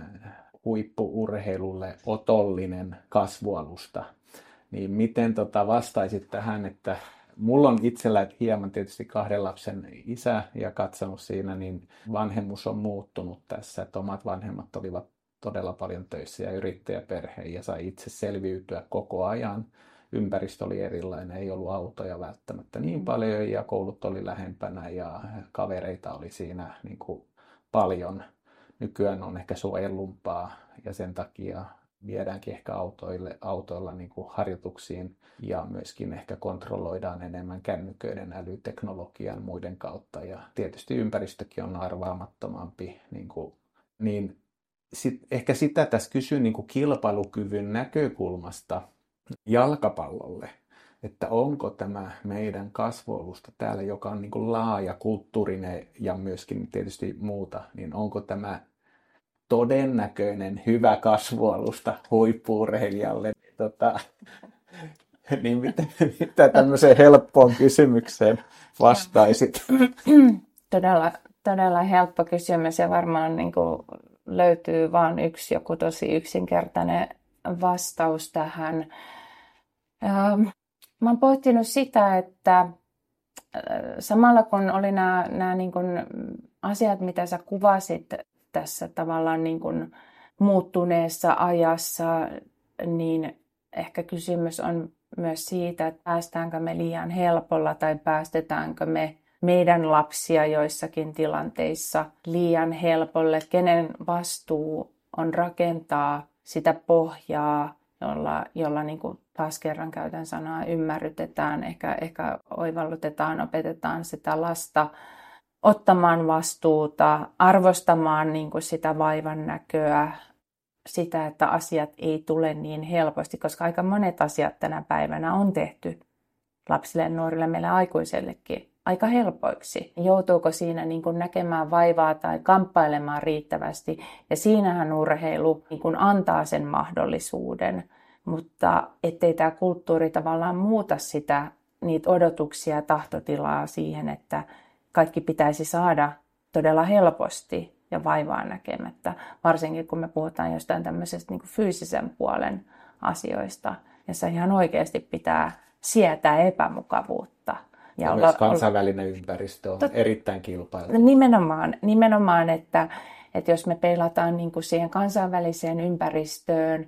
[SPEAKER 3] huippu-urheilulle otollinen kasvualusta. Niin miten tota vastaisit tähän, että mulla on itsellä hieman tietysti kahden lapsen isä ja katsonut siinä, niin vanhemmuus on muuttunut tässä, että omat vanhemmat olivat todella paljon töissä ja yrittäjäperhe ja sai itse selviytyä koko ajan. Ympäristö oli erilainen, ei ollut autoja välttämättä niin paljon ja koulut oli lähempänä ja kavereita oli siinä niin kuin paljon. Nykyään on ehkä suojellumpaa ja sen takia viedäänkin ehkä autoille, autoilla niin kuin harjoituksiin ja myöskin ehkä kontrolloidaan enemmän kännyköiden älyteknologian muiden kautta. Ja tietysti ympäristökin on arvaamattomampi. Niin, kuin, niin sit, ehkä sitä tässä kysyn niin kuin kilpailukyvyn näkökulmasta jalkapallolle, että onko tämä meidän kasvualusta täällä, joka on niin kuin laaja, kulttuurinen ja myöskin tietysti muuta, niin onko tämä todennäköinen hyvä kasvualusta huippu-urheilijalle? Tota, niin mitä, mitä tämmöiseen helppoon kysymykseen vastaisit?
[SPEAKER 2] Todella, todella helppo kysymys ja varmaan niin kuin löytyy vain yksi joku tosi yksinkertainen vastaus tähän. Ähm, mä oon pohtinut sitä, että samalla kun oli nämä, nämä niin kuin asiat, mitä sä kuvasit tässä tavallaan niin kuin muuttuneessa ajassa, niin ehkä kysymys on myös siitä, että päästäänkö me liian helpolla tai päästetäänkö me meidän lapsia joissakin tilanteissa liian helpolle, kenen vastuu on rakentaa sitä pohjaa, jolla, jolla niin kuin taas kerran käytän sanaa ymmärrytetään, ehkä, ehkä oivallutetaan, opetetaan sitä lasta ottamaan vastuuta, arvostamaan niin kuin sitä vaivan näköä, sitä, että asiat ei tule niin helposti, koska aika monet asiat tänä päivänä on tehty lapsille ja nuorille, meille aikuisellekin aika helpoiksi. Joutuuko siinä niin kuin näkemään vaivaa tai kamppailemaan riittävästi, ja siinähän urheilu niin kuin antaa sen mahdollisuuden, mutta ettei tämä kulttuuri tavallaan muuta sitä, niitä odotuksia ja tahtotilaa siihen, että kaikki pitäisi saada todella helposti ja vaivaa näkemättä, varsinkin kun me puhutaan jostain tämmöisestä niin kuin fyysisen puolen asioista, jossa ihan oikeasti pitää sietää epämukavuutta.
[SPEAKER 3] Ja, ja olla, myös kansainvälinen olla... ympäristö on Tot... erittäin kilpaileva.
[SPEAKER 2] Nimenomaan, nimenomaan että, että jos me peilataan niin kuin siihen kansainväliseen ympäristöön,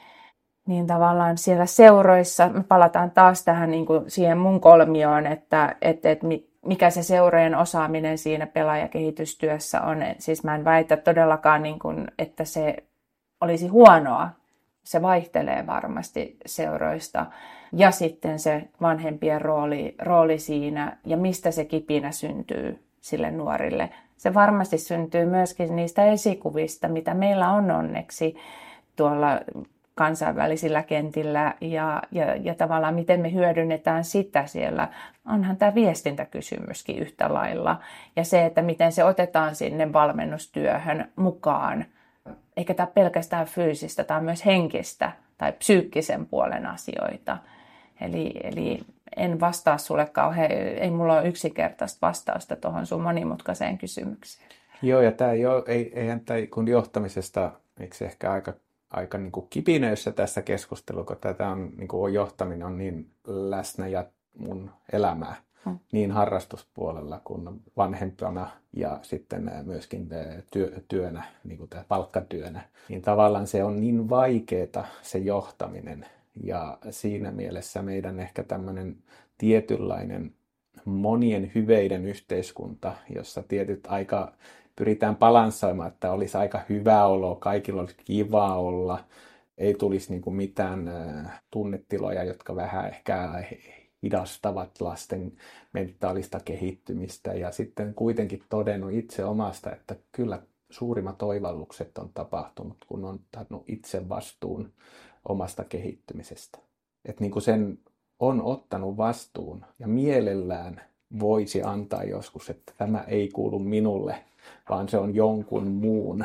[SPEAKER 2] niin tavallaan siellä seuroissa, me palataan taas tähän niin kuin siihen mun kolmioon, että, että, että mikä se seurojen osaaminen siinä pelaajakehitystyössä on. Siis mä en väitä todellakaan, niin kuin, että se olisi huonoa. Se vaihtelee varmasti seuroista. Ja sitten se vanhempien rooli, rooli siinä ja mistä se kipinä syntyy sille nuorille. Se varmasti syntyy myöskin niistä esikuvista, mitä meillä on onneksi tuolla kansainvälisillä kentillä ja, ja, ja tavallaan miten me hyödynnetään sitä siellä. Onhan tämä viestintäkysymyskin yhtä lailla. Ja se, että miten se otetaan sinne valmennustyöhön mukaan. Eikä tämä pelkästään fyysistä, tämä on myös henkistä tai psyykkisen puolen asioita. Eli, eli en vastaa sulle kauhean, ei mulla ole yksinkertaista vastausta tuohon sun monimutkaiseen kysymykseen.
[SPEAKER 3] Joo, ja tämä ei ole, ei, eihän tämä kun johtamisesta, miksi ehkä aika, aika niin kuin kipinöissä tässä keskustelussa, kun tätä on, niin kuin johtaminen on niin läsnä ja mun elämää, hmm. niin harrastuspuolella kuin vanhempana ja sitten myöskin työ, työnä, niin kuin tämä palkkatyönä, niin tavallaan se on niin vaikeaa se johtaminen. Ja siinä mielessä meidän ehkä tämmöinen tietynlainen monien hyveiden yhteiskunta, jossa tietyt aika pyritään balanssoimaan, että olisi aika hyvä olo, kaikilla olisi kiva olla, ei tulisi niin kuin mitään tunnetiloja, jotka vähän ehkä hidastavat lasten mentaalista kehittymistä. Ja sitten kuitenkin todennut itse omasta, että kyllä suurimmat oivallukset on tapahtunut, kun on ottanut itse vastuun omasta kehittymisestä. Että niin kuin sen on ottanut vastuun ja mielellään voisi antaa joskus, että tämä ei kuulu minulle, vaan se on jonkun muun,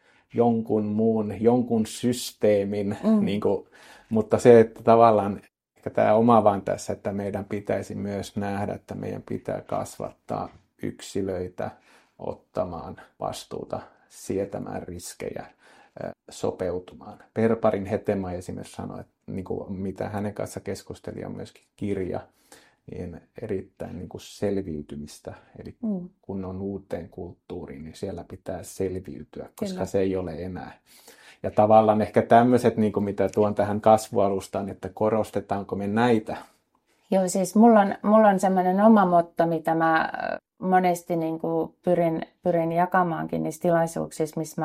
[SPEAKER 3] jonkun muun, jonkun systeemin. Mm. Niin kuin, mutta se, että tavallaan ehkä tämä oma vaan tässä, että meidän pitäisi myös nähdä, että meidän pitää kasvattaa yksilöitä ottamaan vastuuta, sietämään riskejä, sopeutumaan. Perparin Hetema esimerkiksi sanoi, että niin kuin, mitä hänen kanssa keskusteli, on myöskin kirja, niin erittäin niin kuin selviytymistä. Eli mm. kun on uuteen kulttuuriin, niin siellä pitää selviytyä, koska Kyllä. se ei ole enää. Ja tavallaan ehkä tämmöiset, niin kuin mitä tuon tähän kasvualustaan, että korostetaanko me näitä.
[SPEAKER 2] Joo, siis mulla on, mulla on semmoinen oma motto, mitä mä monesti niin kuin pyrin, pyrin jakamaankin niissä tilaisuuksissa, missä mä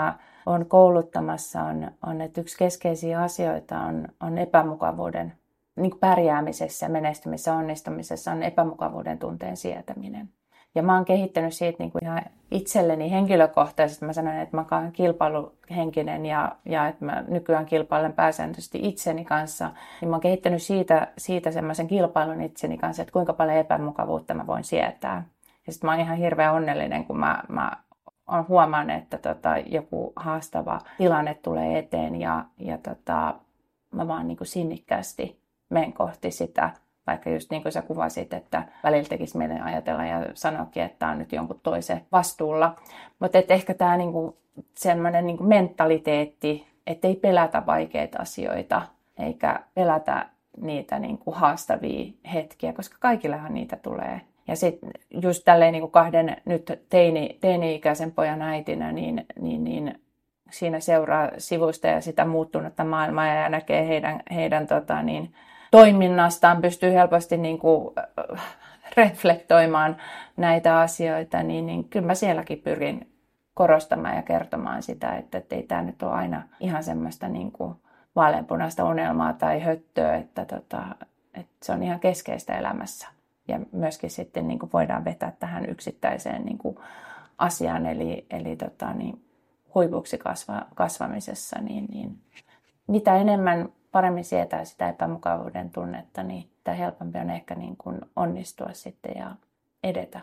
[SPEAKER 2] olen kouluttamassa, on, on, että yksi keskeisiä asioita on, on epämukavuuden, niin kuin pärjäämisessä, menestymisessä, onnistumisessa on epämukavuuden tunteen sietäminen. Ja mä oon kehittänyt siitä niin kuin ihan itselleni henkilökohtaisesti. Mä sanoin, että mä oon kilpailuhenkinen ja, ja että mä nykyään kilpailen pääsääntöisesti itseni kanssa. Niin mä oon kehittänyt siitä, siitä semmoisen kilpailun itseni kanssa, että kuinka paljon epämukavuutta mä voin sietää. Ja sit mä oon ihan hirveän onnellinen, kun mä, mä oon huomannut, että tota, joku haastava tilanne tulee eteen ja, ja tota, mä vaan niin kuin sinnikkäästi menen kohti sitä. Vaikka just niin kuin sä kuvasit, että välillä tekisi mielen ajatella ja sanoakin, että tämä on nyt jonkun toisen vastuulla. Mutta ehkä tämä niinku, sellainen niinku mentaliteetti, että ei pelätä vaikeita asioita, eikä pelätä niitä niinku haastavia hetkiä, koska kaikillehan niitä tulee. Ja sitten just tälleen niinku kahden nyt teini, teini-ikäisen pojan äitinä, niin, niin, niin siinä seuraa sivusta ja sitä muuttunutta maailmaa ja näkee heidän, heidän tota niin, toiminnastaan, pystyy helposti niin kuin reflektoimaan näitä asioita, niin, niin kyllä mä sielläkin pyrin korostamaan ja kertomaan sitä, että, että ei tämä nyt ole aina ihan semmoista niin kuin vaaleanpunaista unelmaa tai höttöä, että, tota, että se on ihan keskeistä elämässä. Ja myöskin sitten niin kuin voidaan vetää tähän yksittäiseen niin kuin asiaan, eli, eli tota, niin, huipuksi kasva, kasvamisessa, niin, niin mitä enemmän paremmin sietää sitä epämukavuuden tunnetta, niin sitä helpompi on ehkä niin kuin onnistua sitten ja edetä.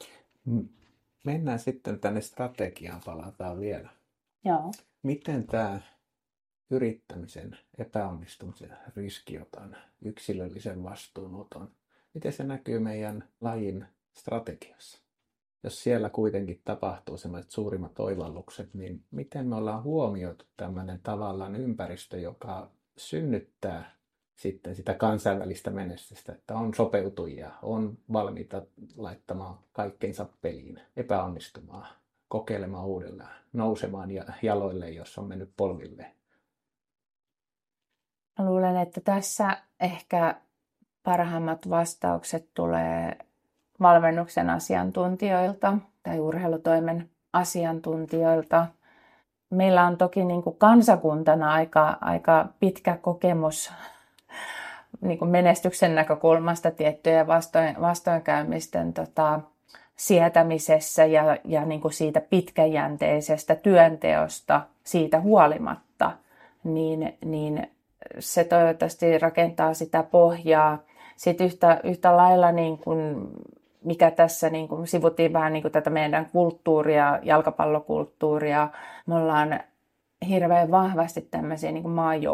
[SPEAKER 3] Mennään sitten tänne strategiaan, palataan vielä.
[SPEAKER 2] Joo.
[SPEAKER 3] Miten tämä yrittämisen epäonnistumisen riskiotan, yksilöllisen vastuunoton, miten se näkyy meidän lajin strategiassa? Jos siellä kuitenkin tapahtuu sellaiset suurimmat oivallukset, niin miten me ollaan huomioitu tämmöinen tavallaan ympäristö, joka synnyttää sitten sitä kansainvälistä menestystä, että on sopeutujia, on valmiita laittamaan kaikkeensa peliin, epäonnistumaan, kokeilemaan uudelleen, nousemaan jaloille, jos on mennyt polvilleen.
[SPEAKER 2] Mä luulen, että tässä ehkä parhaimmat vastaukset tulee valmennuksen asiantuntijoilta tai urheilutoimen asiantuntijoilta. Meillä on toki niin kuin kansakuntana aika, aika pitkä kokemus niin kuin menestyksen näkökulmasta tiettyjen vastoin, vastoinkäymisten tota, sietämisessä ja, ja niin kuin siitä pitkäjänteisestä työnteosta siitä huolimatta, niin, niin se toivottavasti rakentaa sitä pohjaa. Sitten yhtä, yhtä lailla, niin kuin, mikä tässä niin kuin sivuttiin vähän niin kuin tätä meidän kulttuuria, jalkapallokulttuuria. Me ollaan hirveän vahvasti tämmöisiä niin kuin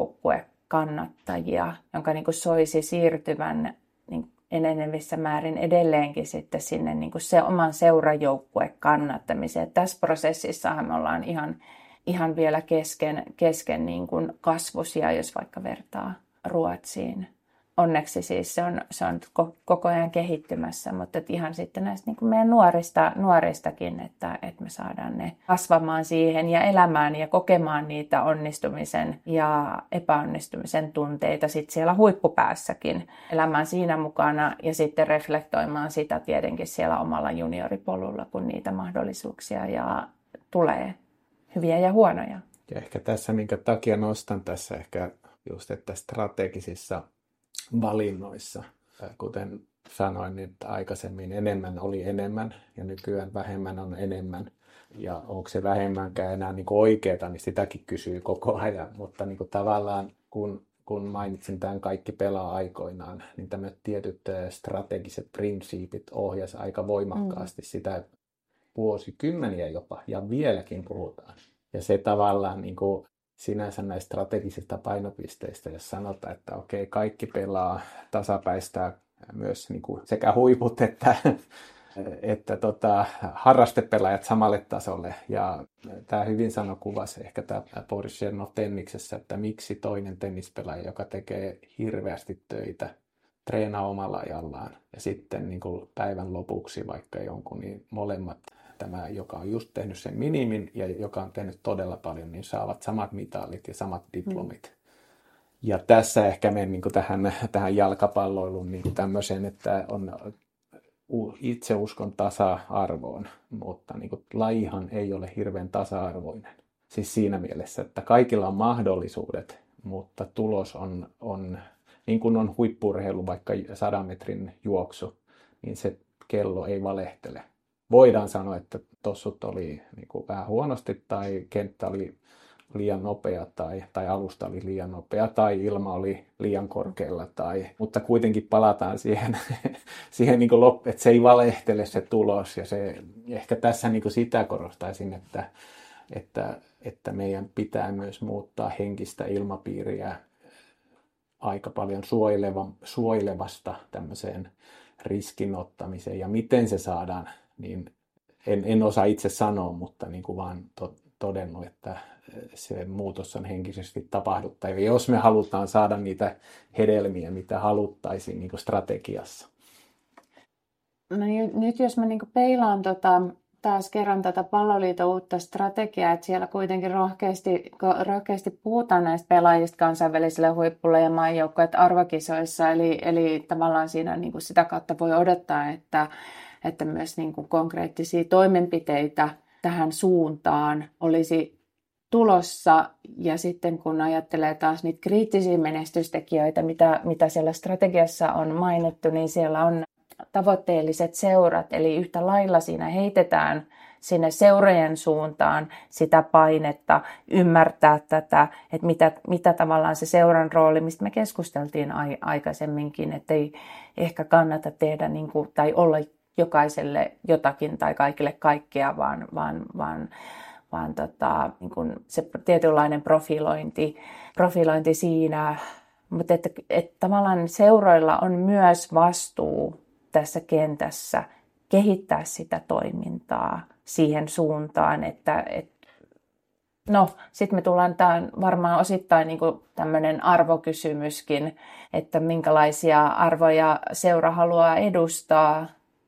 [SPEAKER 2] maajoukkuekannattajia, jonka niin kuin soisi siirtyvän niin enenevissä määrin edelleenkin sitten sinne niin kuin se oman seurajoukkueen kannattamiseen. Tässä prosessissahan me ollaan ihan, ihan vielä kesken, kesken niin kuin kasvusia, jos vaikka vertaa Ruotsiin. Onneksi siis se on, se on koko ajan kehittymässä, mutta ihan sitten näistä niin kuin meidän nuorista, nuoristakin, että, että me saadaan ne kasvamaan siihen ja elämään ja kokemaan niitä onnistumisen ja epäonnistumisen tunteita sitten siellä huippupäässäkin, elämään siinä mukana ja sitten reflektoimaan sitä tietenkin siellä omalla junioripolulla, kun niitä mahdollisuuksia ja tulee hyviä ja huonoja.
[SPEAKER 3] Ja ehkä tässä, minkä takia nostan tässä ehkä just, että strategisissa valinnoissa, kuten sanoin, niin aikaisemmin enemmän oli enemmän ja nykyään vähemmän on enemmän. Ja onko se vähemmänkään enää niin kuin oikeaa, niin sitäkin kysyy koko ajan. Mutta niin kuin tavallaan, kun, kun mainitsin tämän kaikki pelaa aikoinaan, niin tämä tietyt strategiset prinsiipit ohjasi aika voimakkaasti mm. sitä vuosikymmeniä jopa, ja vieläkin puhutaan. Ja se tavallaan niin kuin sinänsä näistä strategisista painopisteistä, jos sanotaan, että okei, kaikki pelaa, tasapäistää myös niin kuin sekä huiput että, että tota, harrastepelaajat samalle tasolle. Ja tämä hyvin sano kuvasi ehkä tämä Boris Chernow tenniksessä, että miksi toinen tennispelaaja, joka tekee hirveästi töitä, treenaa omalla ajallaan ja sitten niin kuin päivän lopuksi vaikka jonkun, niin molemmat, tämä, joka on just tehnyt sen minimin ja joka on tehnyt todella paljon, niin saavat samat mitalit ja samat diplomit. Mm. Ja tässä ehkä menen niin kuin tähän, tähän jalkapalloiluun niin tämmöiseen, että on itse uskon tasa-arvoon, mutta niin kuin lajihan ei ole hirveän tasa-arvoinen. Siis siinä mielessä, että kaikilla on mahdollisuudet, mutta tulos on, on niin kuin on huippu-urheilu, vaikka sadan metrin juoksu, niin se kello ei valehtele. Voidaan sanoa, että tossut oli niin kuin vähän huonosti tai kenttä oli liian nopea tai, tai alusta oli liian nopea tai ilma oli liian korkealla. Tai, mutta kuitenkin palataan siihen, siihen niin kuin lop, että se ei valehtele se tulos. Ja se, ehkä tässä niin kuin sitä korostaisin, että, että, että meidän pitää myös muuttaa henkistä ilmapiiriä aika paljon suojeleva, suojelevasta tämmöiseen riskinottamiseen. Ja miten se saadaan, niin en, en osaa itse sanoa, mutta niin kuin vaan to, todennut, että se muutos on henkisesti tapahduttava. Ja jos me halutaan saada niitä hedelmiä, mitä haluttaisiin niin kuin strategiassa.
[SPEAKER 2] No nyt jos mä niin kuin peilaan tota, taas kerran tätä Palloliiton uutta strategiaa, että siellä kuitenkin rohkeasti, rohkeasti puhutaan näistä pelaajista kansainvälisillä huipulla ja maajoukkueet arvokisoissa. Eli, eli tavallaan siinä niin kuin sitä kautta voi odottaa, että, että myös niin kuin konkreettisia toimenpiteitä tähän suuntaan olisi tulossa. Ja sitten kun ajattelee taas niitä kriittisiä menestystekijöitä, mitä, mitä siellä strategiassa on mainittu, niin siellä on tavoitteelliset seurat, eli yhtä lailla siinä heitetään sinne seurojen suuntaan sitä painetta, ymmärtää tätä, että mitä, mitä tavallaan se seuran rooli, mistä me keskusteltiin ai, aikaisemminkin, että ei ehkä kannata tehdä niin kuin, tai olla jokaiselle jotakin tai kaikille kaikkea, vaan, vaan, vaan, vaan tota, niin kuin se tietynlainen profilointi, profilointi siinä, mutta että, että tavallaan seuroilla on myös vastuu tässä kentässä kehittää sitä toimintaa siihen suuntaan, että et, no sitten me tullaan tämän varmaan osittain niin kuin tämmöinen arvokysymyskin, että minkälaisia arvoja seura haluaa edustaa.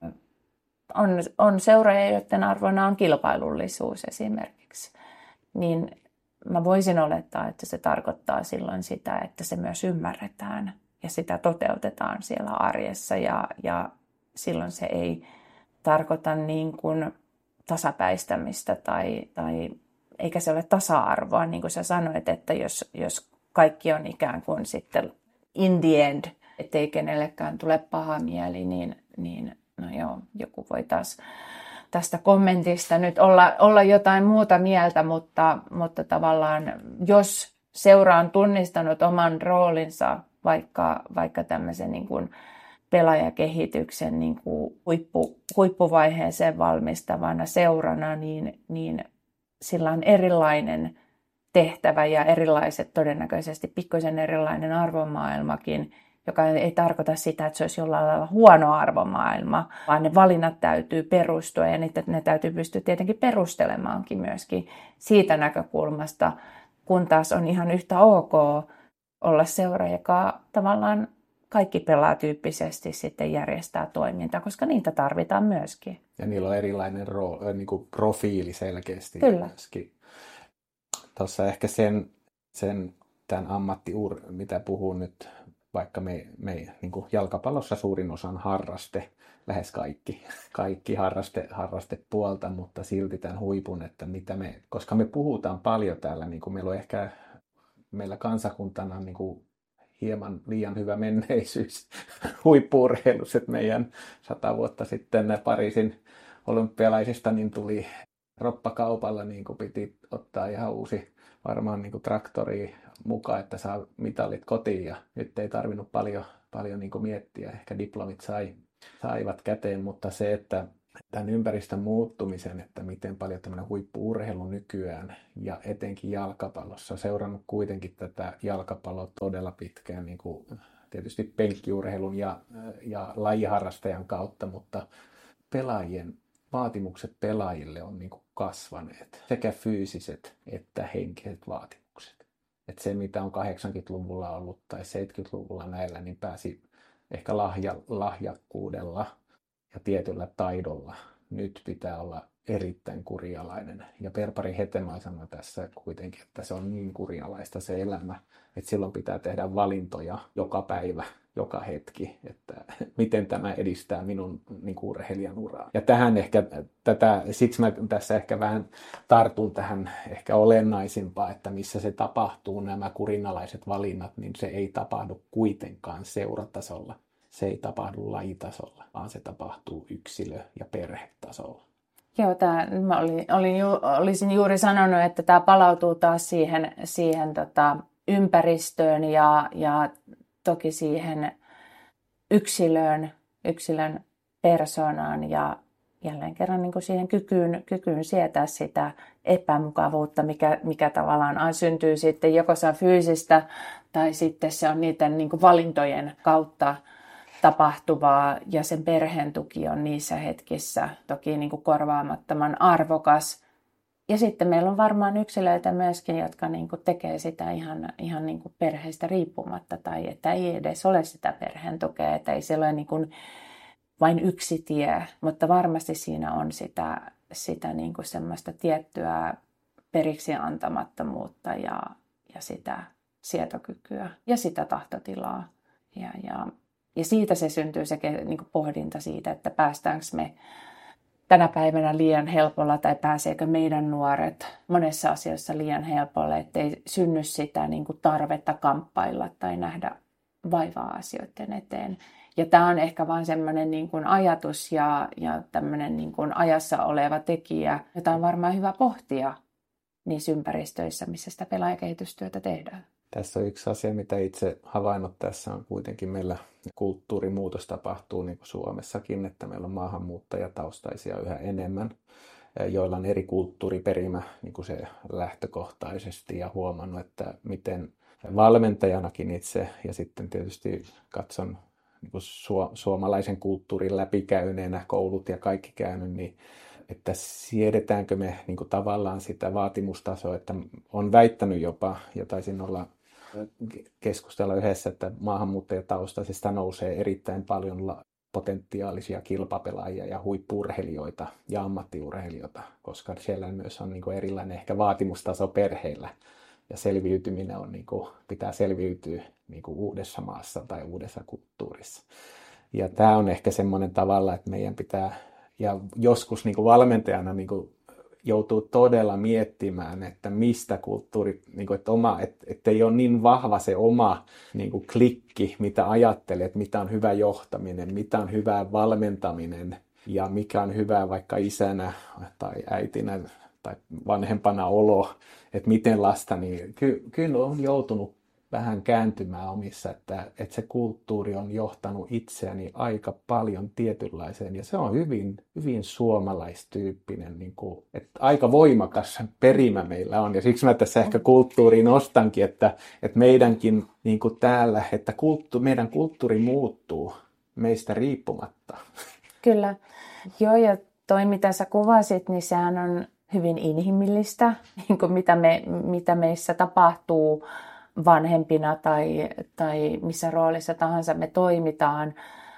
[SPEAKER 2] On, on seuroja, joiden arvona on kilpailullisuus esimerkiksi, niin mä voisin olettaa, että se tarkoittaa silloin sitä, että se myös ymmärretään ja sitä toteutetaan siellä arjessa ja, ja silloin se ei tarkoita niin kuin tasapäistämistä tai, tai eikä se ole tasa-arvoa, niin kuin sä sanoit, että jos, jos kaikki on ikään kuin sitten in the end, ettei kenellekään tule paha mieli, niin, niin no joo, joku voi taas tästä kommentista nyt olla, olla jotain muuta mieltä, mutta, mutta tavallaan jos seura on tunnistanut oman roolinsa vaikka, vaikka tämmöisen niin kuin pelaajakehityksen niin kuin huippu, huippuvaiheeseen valmistavana seurana, niin, niin sillä on erilainen tehtävä ja erilaiset, todennäköisesti pikkuisen erilainen arvomaailmakin, joka ei tarkoita sitä, että se olisi jollain lailla huono arvomaailma, vaan ne valinnat täytyy perustua ja niitä, ne täytyy pystyä tietenkin perustelemaankin myöskin siitä näkökulmasta, kun taas on ihan yhtä ok olla seura, joka tavallaan kaikki pelaa tyyppisesti sitten järjestää toimintaa, koska niitä tarvitaan myöskin.
[SPEAKER 3] Ja niillä on erilainen rooli, niin kuin profiili selkeästi.
[SPEAKER 2] Kyllä.
[SPEAKER 3] Myöskin. Tuossa ehkä sen, sen tämän ammattiur, mitä puhun nyt, vaikka me, me niin kuin jalkapallossa suurin osa on harraste, lähes kaikki, kaikki harraste, harrastepuolta, mutta silti tämän huipun, että mitä me, koska me puhutaan paljon täällä, niin kuin meillä on ehkä, meillä kansakuntana niin kuin hieman liian hyvä menneisyys huippu-urheilussa, että meidän sata vuotta sitten Pariisin olympialaisista niin tuli roppakaupalla, niin kuin piti ottaa ihan uusi varmaan niin kuin traktori mukaan, että saa mitalit kotiin ja nyt ei tarvinnut paljon, paljon niin kuin miettiä, ehkä diplomit sai, saivat käteen, mutta se, että tämän ympäristön muuttumisen, että miten paljon tämmöinen huippu-urheilu nykyään ja etenkin jalkapallossa, seurannut kuitenkin tätä jalkapalloa todella pitkään, niin kuin tietysti penkkiurheilun ja, ja lajiharrastajan kautta, mutta pelaajien vaatimukset pelaajille on niin kuin kasvaneet, sekä fyysiset että henkiset vaatimukset. Että se, mitä on kahdeksankymmentäluvulla ollut tai seitsemänkymmentäluvulla näillä, niin pääsi ehkä lahja, lahjakkuudella ja tietyllä taidolla. Nyt pitää olla erittäin kurialainen. Ja Perpari Hetemaa sanoi tässä kuitenkin, että se on niin kurialaista se elämä, että silloin pitää tehdä valintoja joka päivä joka hetki, että miten tämä edistää minun niin kuin urheilijan uraa. Ja tähän ehkä, tätä, siksi mä tässä ehkä vähän tartun tähän ehkä olennaisimpaan, että missä se tapahtuu, nämä kurinalaiset valinnat, niin se ei tapahdu kuitenkaan seuratasolla. Se ei tapahdu lajitasolla, vaan se tapahtuu yksilö- ja perhetasolla.
[SPEAKER 2] Joo, tämä, mä olin, olin ju, olisin juuri sanonut, että tämä palautuu taas siihen, siihen tota, ympäristöön ja, ja toki siihen yksilöön, yksilön persoonaan ja jälleen kerran niin kuin siihen kykyyn, kykyyn sietää sitä epämukavuutta, mikä, mikä tavallaan syntyy sitten joko se on fyysistä tai sitten se on niiden niin kuin valintojen kautta tapahtuvaa ja sen perheen tuki on niissä hetkissä toki niin kuin korvaamattoman arvokas. Ja sitten meillä on varmaan yksilöitä myöskin, jotka niin kuin tekee sitä ihan, ihan niin kuin perheestä riippumatta tai että ei edes ole sitä perheen tukea, että ei siellä ole niin kuin vain yksi tie, mutta varmasti siinä on sitä, sitä niin kuin semmoista tiettyä periksi antamattomuutta ja, ja sitä sietokykyä ja sitä tahtotilaa. Ja, ja, ja siitä se syntyy se niin kuin pohdinta siitä, että päästäänkö me tänä päivänä liian helpolla tai pääseekö meidän nuoret monessa asiassa liian helpolle, ettei synny sitä niin kuin tarvetta kamppailla tai nähdä vaivaa asioiden eteen. Ja tämä on ehkä vaan semmoinen niin kuin ajatus ja, ja tämmöinen niin kuin ajassa oleva tekijä, jota on varmaan hyvä pohtia niissä ympäristöissä, missä sitä pelaajakehitystyötä tehdään.
[SPEAKER 3] Tässä on yksi asia, mitä itse havainnut tässä on kuitenkin meillä kulttuurimuutos tapahtuu niin kuin Suomessakin, että meillä on maahanmuuttajataustaisia yhä enemmän, joilla on eri kulttuuriperimä niin kuin se lähtökohtaisesti ja huomannut, että miten valmentajanakin itse ja sitten tietysti katson niin kuin su- suomalaisen kulttuurin läpikäyneenä koulut ja kaikki käynyt, niin että siedetäänkö me niin kuin tavallaan sitä vaatimustasoa, että on väittänyt jopa, ja taisin olla keskustella yhdessä, että maahanmuuttajataustaisista nousee erittäin paljon potentiaalisia kilpapelaajia ja huippu-urheilijoita ja ammattiurheilijoita, koska siellä myös on niin kuin erilainen ehkä vaatimustaso perheillä ja selviytyminen on, niin kuin, pitää selviytyä niin kuin uudessa maassa tai uudessa kulttuurissa. Ja tämä on ehkä semmoinen tavalla, että meidän pitää, ja joskus niin kuin valmentajana niin kuin joutuu todella miettimään, että mistä kulttuuri, niin kuin, että, oma, että, että ei ole niin vahva se oma niin kuin klikki, mitä ajattelee, että mitä on hyvä johtaminen, mitä on hyvä valmentaminen ja mikä on hyvä vaikka isänä tai äitinä tai vanhempana olo, että miten lasta, niin ky, kyllä on joutunut vähän kääntymään omissa, että, että se kulttuuri on johtanut itseäni aika paljon tietynlaiseen, ja se on hyvin, hyvin suomalaistyyppinen, niin kuin, että aika voimakas perimä meillä on, ja siksi mä tässä ehkä kulttuuriin nostankin, että, että meidänkin niin kuin täällä, että kulttu, meidän kulttuuri muuttuu meistä riippumatta.
[SPEAKER 2] Kyllä, joo, ja toi mitä sä kuvasit, niin sehän on hyvin inhimillistä, niin kuin mitä, me, mitä meissä tapahtuu vanhempina tai, tai missä roolissa tahansa me toimitaan.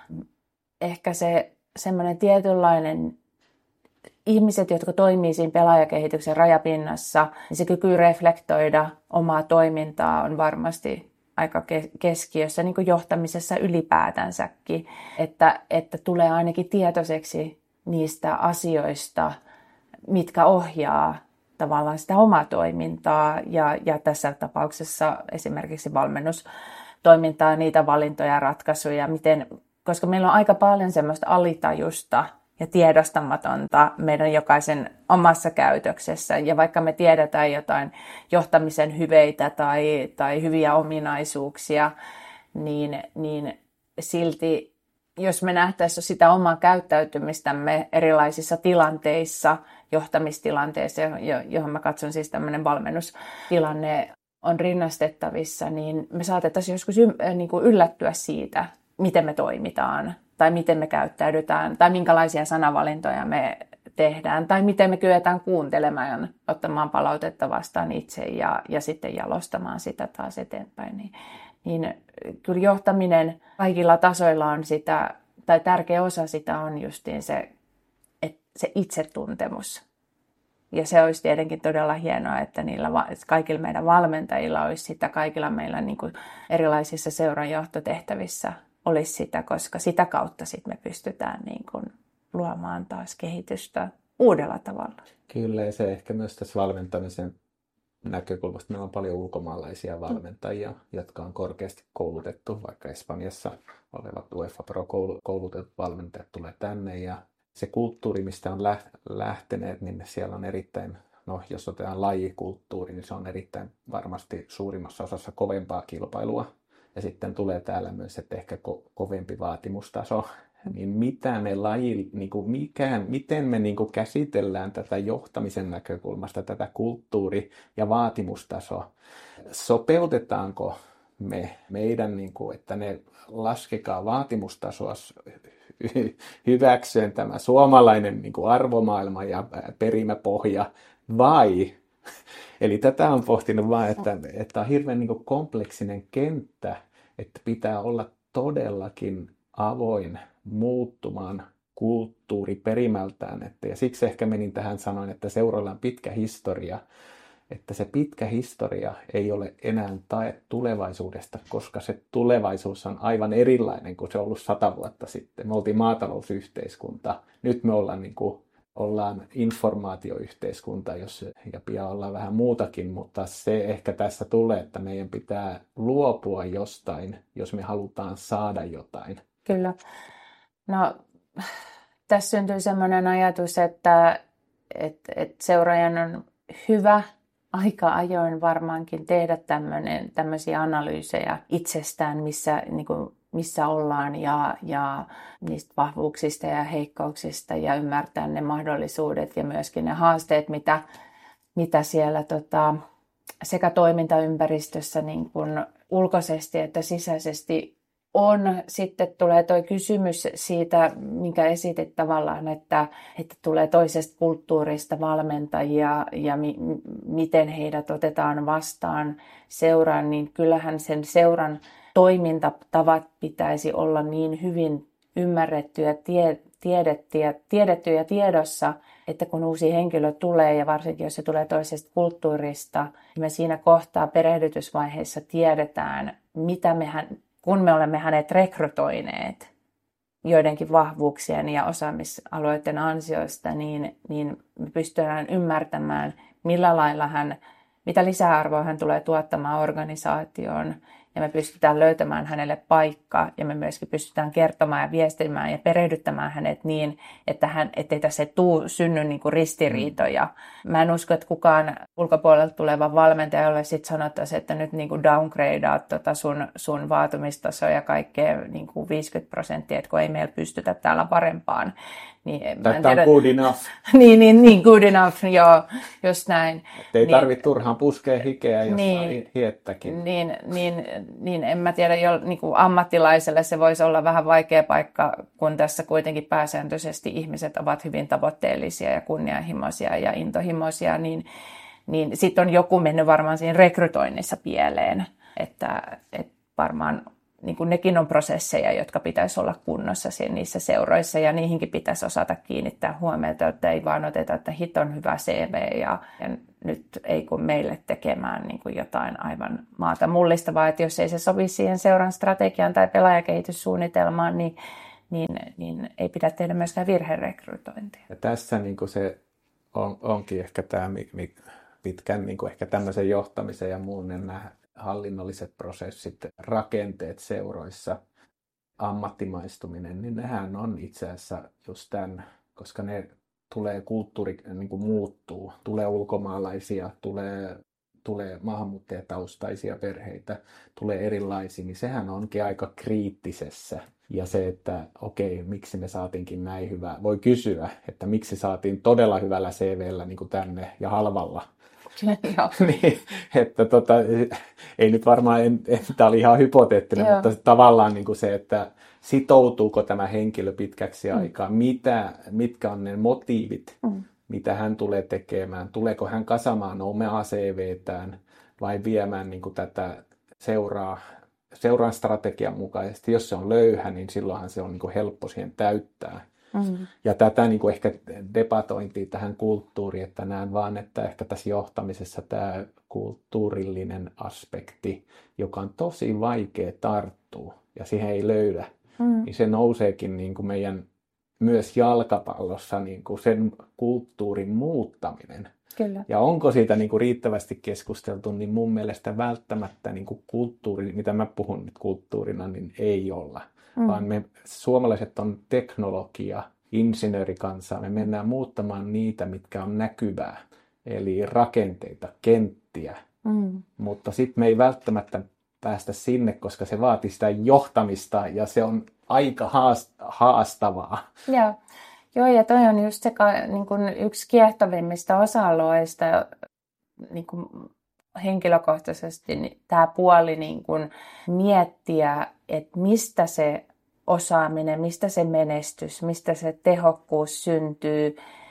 [SPEAKER 2] Ehkä se semmoinen tietynlainen ihmiset, jotka toimii siinä pelaajakehityksen rajapinnassa, niin se kyky reflektoida omaa toimintaa on varmasti aika keskiössä niin kuin johtamisessa ylipäätänsäkin, että, että tulee ainakin tietoiseksi niistä asioista, mitkä ohjaa tavallaan sitä omaa toimintaa ja, ja tässä tapauksessa esimerkiksi valmennustoimintaa, niitä valintoja ja ratkaisuja, miten, koska meillä on aika paljon semmoista alitajusta ja tiedostamatonta meidän jokaisen omassa käytöksessä. Ja vaikka me tiedetään jotain johtamisen hyveitä tai, tai hyviä ominaisuuksia, niin, niin silti jos me nähtäisiin sitä omaa käyttäytymistämme erilaisissa tilanteissa, johtamistilanteissa, johon mä katson siis tämmöinen valmennustilanne on rinnastettavissa, niin me saatettaisiin joskus yllättyä siitä, miten me toimitaan, tai miten me käyttäydytään, tai minkälaisia sanavalintoja me tehdään, tai miten me kyetään kuuntelemaan, ottamaan palautetta vastaan itse ja, ja sitten jalostamaan sitä taas eteenpäin. Niin, niin kyllä johtaminen kaikilla tasoilla on sitä, tai tärkeä osa sitä on justiin se, että se itsetuntemus. Ja se olisi tietenkin todella hienoa, että niillä että kaikilla meidän valmentajilla olisi sitä, kaikilla meillä niin kuin erilaisissa seuranjohtotehtävissä olisi sitä, koska sitä kautta sit me pystytään niin kuin luomaan taas kehitystä uudella tavalla.
[SPEAKER 3] Kyllä, ja se ehkä myös tässä valmentamisen näkökulmasta. Meillä on paljon ulkomaalaisia valmentajia, jotka on korkeasti koulutettu, vaikka Espanjassa olevat UEFA Pro-koulutetut valmentajat tulee tänne, ja se kulttuuri, mistä on lähteneet, niin siellä on erittäin, no jos otetaan lajikulttuuri, niin se on erittäin varmasti suurimmassa osassa kovempaa kilpailua, ja sitten tulee täällä myös, että ehkä ko- kovempi vaatimustaso. Niin mitä me laji, niin kuin mikään, miten me niin kuin käsitellään tätä johtamisen näkökulmasta, tätä kulttuuri- ja vaatimustasoa? Sopeutetaanko me meidän, niin kuin, että ne laskekaa vaatimustasoa hyväksyen tämä suomalainen niin kuin arvomaailma ja perimäpohja, vai? Eli tätä on pohtinut vaan, että, että on hirveän niin kuin kompleksinen kenttä, että pitää olla todellakin avoin muuttumaan kulttuuri perimältään. Että, ja siksi ehkä menin tähän sanoin, että seuroilla on pitkä historia, että se pitkä historia ei ole enää tae tulevaisuudesta, koska se tulevaisuus on aivan erilainen kuin se on ollut sata vuotta sitten. Me oltiin maatalousyhteiskunta, nyt me ollaan, niin kuin, ollaan informaatioyhteiskunta, jos, ja pian ollaan vähän muutakin, mutta se ehkä tässä tulee, että meidän pitää luopua jostain, jos me halutaan saada jotain.
[SPEAKER 2] Kyllä. No, tässä syntyy sellainen ajatus, että, että, että seuraajan on hyvä aika ajoin varmaankin tehdä tämmöisiä analyysejä itsestään, missä, niin kuin, missä ollaan ja, ja niistä vahvuuksista ja heikkouksista ja ymmärtää ne mahdollisuudet ja myöskin ne haasteet, mitä, mitä siellä tota, sekä toimintaympäristössä niin kuin ulkoisesti että sisäisesti on. Sitten tulee tuo kysymys siitä, minkä esitit tavallaan, että, että tulee toisesta kulttuurista valmentajia ja mi, miten heidät otetaan vastaan seuraan, niin kyllähän sen seuran toimintatavat pitäisi olla niin hyvin ymmärretty ja tie, tiedetty, ja, tiedetty ja tiedossa, että kun uusi henkilö tulee ja varsinkin jos se tulee toisesta kulttuurista, niin me siinä kohtaa perehdytysvaiheessa tiedetään, mitä mehän kun me olemme hänet rekrytoineet joidenkin vahvuuksien ja osaamisalueiden ansioista, niin, niin me pystytään ymmärtämään, millä lailla hän, mitä lisäarvoa hän tulee tuottamaan organisaatioon. Ja me pystytään löytämään hänelle paikka ja me myöskin pystytään kertomaan ja viestimään ja perehdyttämään hänet niin, että hän, ettei tässä tuu synny niin kuin ristiriitoja. Mä en usko, että kukaan ulkopuolelta tuleva valmentaja, jolle sitten sanottaisiin, että nyt niin kuin downgradeaat tota sun, sun vaatimustasoa ja kaikkea niin kuin viisikymmentä prosenttia, että kun ei meillä pystytä täällä parempaan. Niin,
[SPEAKER 3] Tätä on good enough.
[SPEAKER 2] niin, niin, niin, good enough, joo, just näin.
[SPEAKER 3] Että ei
[SPEAKER 2] niin,
[SPEAKER 3] tarvitse turhaan puskea hikeä, jos
[SPEAKER 2] niin,
[SPEAKER 3] hiettäkin.
[SPEAKER 2] Niin, niin, niin en mä tiedä, jo, niin kuin ammattilaiselle se voisi olla vähän vaikea paikka, kun tässä kuitenkin pääsääntöisesti ihmiset ovat hyvin tavoitteellisia ja kunnianhimoisia ja intohimoisia, niin, niin sitten on joku mennyt varmaan siinä rekrytoinnissa pieleen, että, että varmaan niin kuin nekin on prosesseja, jotka pitäisi olla kunnossa niissä seuroissa ja niihinkin pitäisi osata kiinnittää huomiota, että ei vaan oteta, että hit on hyvä C V ja, ja nyt ei kun meille tekemään niin kuin jotain aivan maata mullistavaa, että jos ei se sovi siihen seuran strategiaan tai pelaajakehityssuunnitelmaan, niin, niin, niin ei pidä tehdä myöskään virherekrytointia.
[SPEAKER 3] Ja tässä niin kuin se on, onkin ehkä tämä pitkän niin kuin ehkä tämmöisen johtamisen ja muun nämä hallinnolliset prosessit, rakenteet seuroissa, ammattimaistuminen, niin nehän on itse asiassa just tämän, koska ne tulee kulttuuri niin kuin muuttuu, tulee ulkomaalaisia, tulee, tulee maahanmuuttajataustaisia perheitä, tulee erilaisia, niin sehän onkin aika kriittisessä. Ja se, että okei, miksi me saatiinkin näin hyvää, voi kysyä, että miksi saatiin todella hyvällä C V:llä niin kuin tänne ja halvalla. niin, että tota, ei nyt varmaan, en, en, tämä oli ihan hypoteettinen, Joo. mutta tavallaan niin kuin se, että sitoutuuko tämä henkilö pitkäksi mm. aikaa, mitä, mitkä on ne motiivit, mm. mitä hän tulee tekemään, tuleeko hän kasamaan omaa C V:tään vai viemään niin kuin tätä seuraa, seuran strategian mukaisesti. Jos se on löyhä, niin silloinhan se on niin kuin helppo siihen täyttää. Mm. Ja tätä niin kuin ehkä debatointia tähän kulttuuriin, että näen vaan, että ehkä tässä johtamisessa tämä kulttuurillinen aspekti, joka on tosi vaikea tarttua ja siihen ei löydä
[SPEAKER 2] Mm.
[SPEAKER 3] niin se nouseekin niin kuin meidän myös jalkapallossa niin kuin sen kulttuurin muuttaminen.
[SPEAKER 2] Kyllä.
[SPEAKER 3] Ja onko siitä niin kuin riittävästi keskusteltu, niin mun mielestä välttämättä niin kuin kulttuuri, mitä mä puhun nyt kulttuurina, niin ei olla. Mm. Vaan me suomalaiset on teknologia, insinöörikansaa. Me mennään muuttamaan niitä, mitkä on näkyvää. Eli rakenteita, kenttiä. Mm. Mutta sitten me ei välttämättä päästä sinne, koska se vaatii sitä johtamista ja se on aika haastavaa.
[SPEAKER 2] Joo. Joo, ja toi on just se niin kun yksi kiehtovimmista osa-alueista niin kun henkilökohtaisesti niin tämä puoli niin kun miettiä, että mistä se osaaminen, mistä se menestys, mistä se tehokkuus syntyy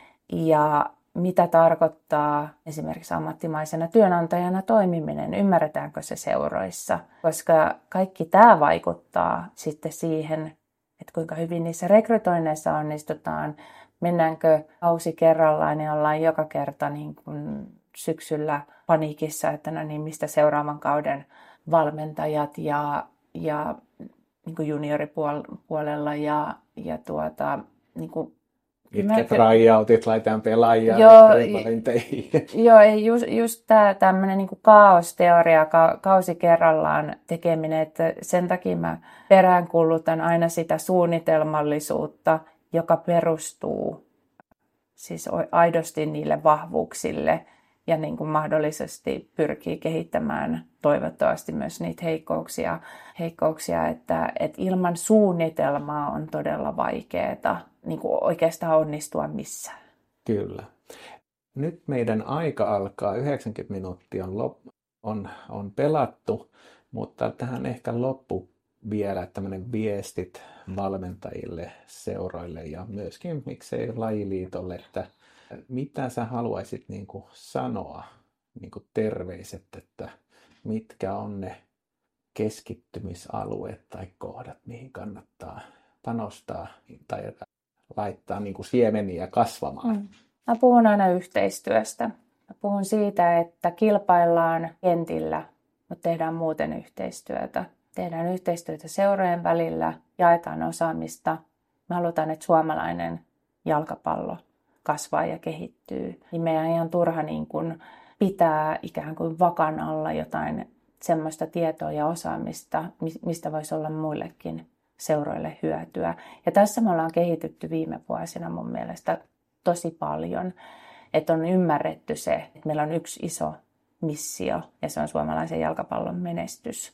[SPEAKER 2] ja mitä tarkoittaa esimerkiksi ammattimaisena työnantajana toimiminen, ymmärretäänkö se seuroissa, koska kaikki tämä vaikuttaa sitten siihen, että kuinka hyvin niissä rekrytoinneissa onnistutaan, mennäänkö kausi kerrallaan ja ollaan joka kerta niin kuin syksyllä paniikissa, että no niin, mistä seuraavan kauden valmentajat ja, ja niin kuin junioripuolella ja, ja tuota, niin kuin
[SPEAKER 3] mitkä tryoutit laitetaan pelaajia valinteihin.
[SPEAKER 2] Joo, just, just tämä tämmöinen niin kuin kaosteoria, ka, kausi kerrallaan tekeminen, että sen takia mä peräänkuulutan aina sitä suunnitelmallisuutta, joka perustuu siis aidosti niille vahvuuksille ja niin kuin mahdollisesti pyrkii kehittämään toivottavasti myös niitä heikkouksia, heikkouksia että, että ilman suunnitelmaa on todella vaikeaa niin kuin oikeastaan onnistua missään.
[SPEAKER 3] Kyllä. Nyt meidän aika alkaa, yhdeksänkymmentä minuuttia on, lop, on, on pelattu, mutta tähän ehkä loppu vielä tämmöinen viestit valmentajille, seuroille ja myöskin miksei lajiliitolle, että mitä sä haluaisit niin kuin sanoa, niin kuin terveiset, että mitkä on ne keskittymisalueet tai kohdat, mihin kannattaa panostaa tai laittaa niin kuin siemeniä kasvamaan?
[SPEAKER 2] Mm. Mä puhun aina yhteistyöstä. Mä puhun siitä, että kilpaillaan kentillä, mutta tehdään muuten yhteistyötä. Tehdään yhteistyötä seurojen välillä, jaetaan osaamista. Me halutaan, että suomalainen jalkapallo kasvaa ja kehittyy. Niin meidän ihan turha niin kuin pitää ikään kuin vakan alla jotain semmoista tietoa ja osaamista, mistä voisi olla muillekin seuroille hyötyä. Ja tässä me ollaan kehitytty viime vuosina mun mielestä tosi paljon, että on ymmärretty se, että meillä on yksi iso missio ja se on suomalaisen jalkapallon menestys.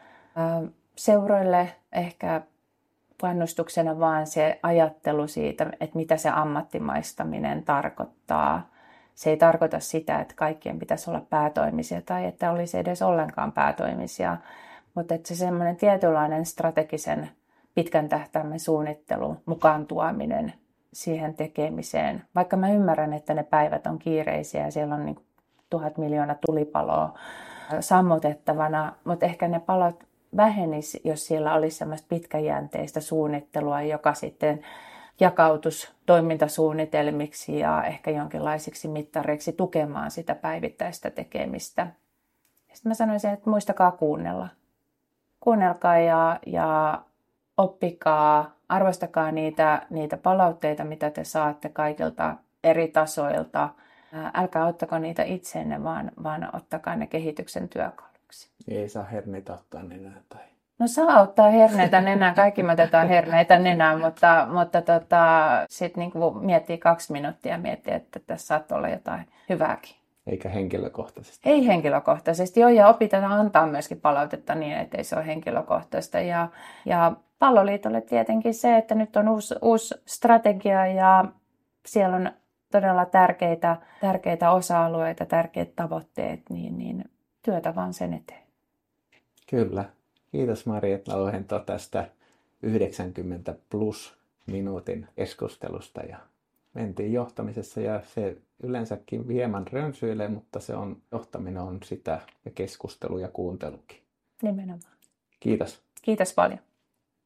[SPEAKER 2] Seuroille ehkä kannustuksena vaan se ajattelu siitä, että mitä se ammattimaistaminen tarkoittaa. Se ei tarkoita sitä, että kaikkien pitäisi olla päätoimisia tai että olisi edes ollenkaan päätoimisia, mutta että se semmoinen tietynlainen strategisen pitkän tähtäimen suunnittelu, mukaan tuominen siihen tekemiseen. Vaikka mä ymmärrän, että ne päivät on kiireisiä ja siellä on niin kuin tuhat miljoonaa tulipaloa sammutettavana, mutta ehkä ne palot vähenisi, jos siellä olisi semmoista pitkäjänteistä suunnittelua, joka sitten jakautus toimintasuunnitelmiksi ja ehkä jonkinlaisiksi mittareiksi tukemaan sitä päivittäistä tekemistä. Sitten mä sanoisin, että muistakaa kuunnella. Kuunnelkaa ja, ja oppikaa, arvostakaa niitä, niitä palautteita, mitä te saatte kaikilta eri tasoilta. Älkää ottako niitä itseenne, vaan, vaan ottakaa ne kehityksen työkaluksi.
[SPEAKER 3] Ei saa herneitä ottaa nenään tai...
[SPEAKER 2] No saa ottaa herneitä nenään, kaikki me otetaan herneitä nenään, mutta, mutta tota, sitten niinku miettii kaksi minuuttia ja miettii, että tässä saattaa olla jotain hyvääkin.
[SPEAKER 3] Eikä henkilökohtaisesti.
[SPEAKER 2] Ei henkilökohtaisesti, joo, ja opitaan antaa myöskin palautetta niin, ettei se ole henkilökohtaista. Ja, ja Palloliitolle tietenkin se, että nyt on uusi, uusi strategia ja siellä on todella tärkeitä, tärkeitä osa-alueita, tärkeät tavoitteet, niin, niin työtä vaan sen eteen.
[SPEAKER 3] Kyllä. Kiitos Marjatta Louhento tästä yhdeksänkymmentä plus minuutin keskustelusta ja mentiin johtamisessa ja se yleensäkin hieman rönsyilee, mutta se on, johtaminen on sitä ja keskustelu ja kuuntelukin.
[SPEAKER 2] Nimenomaan.
[SPEAKER 3] Kiitos.
[SPEAKER 2] Kiitos paljon.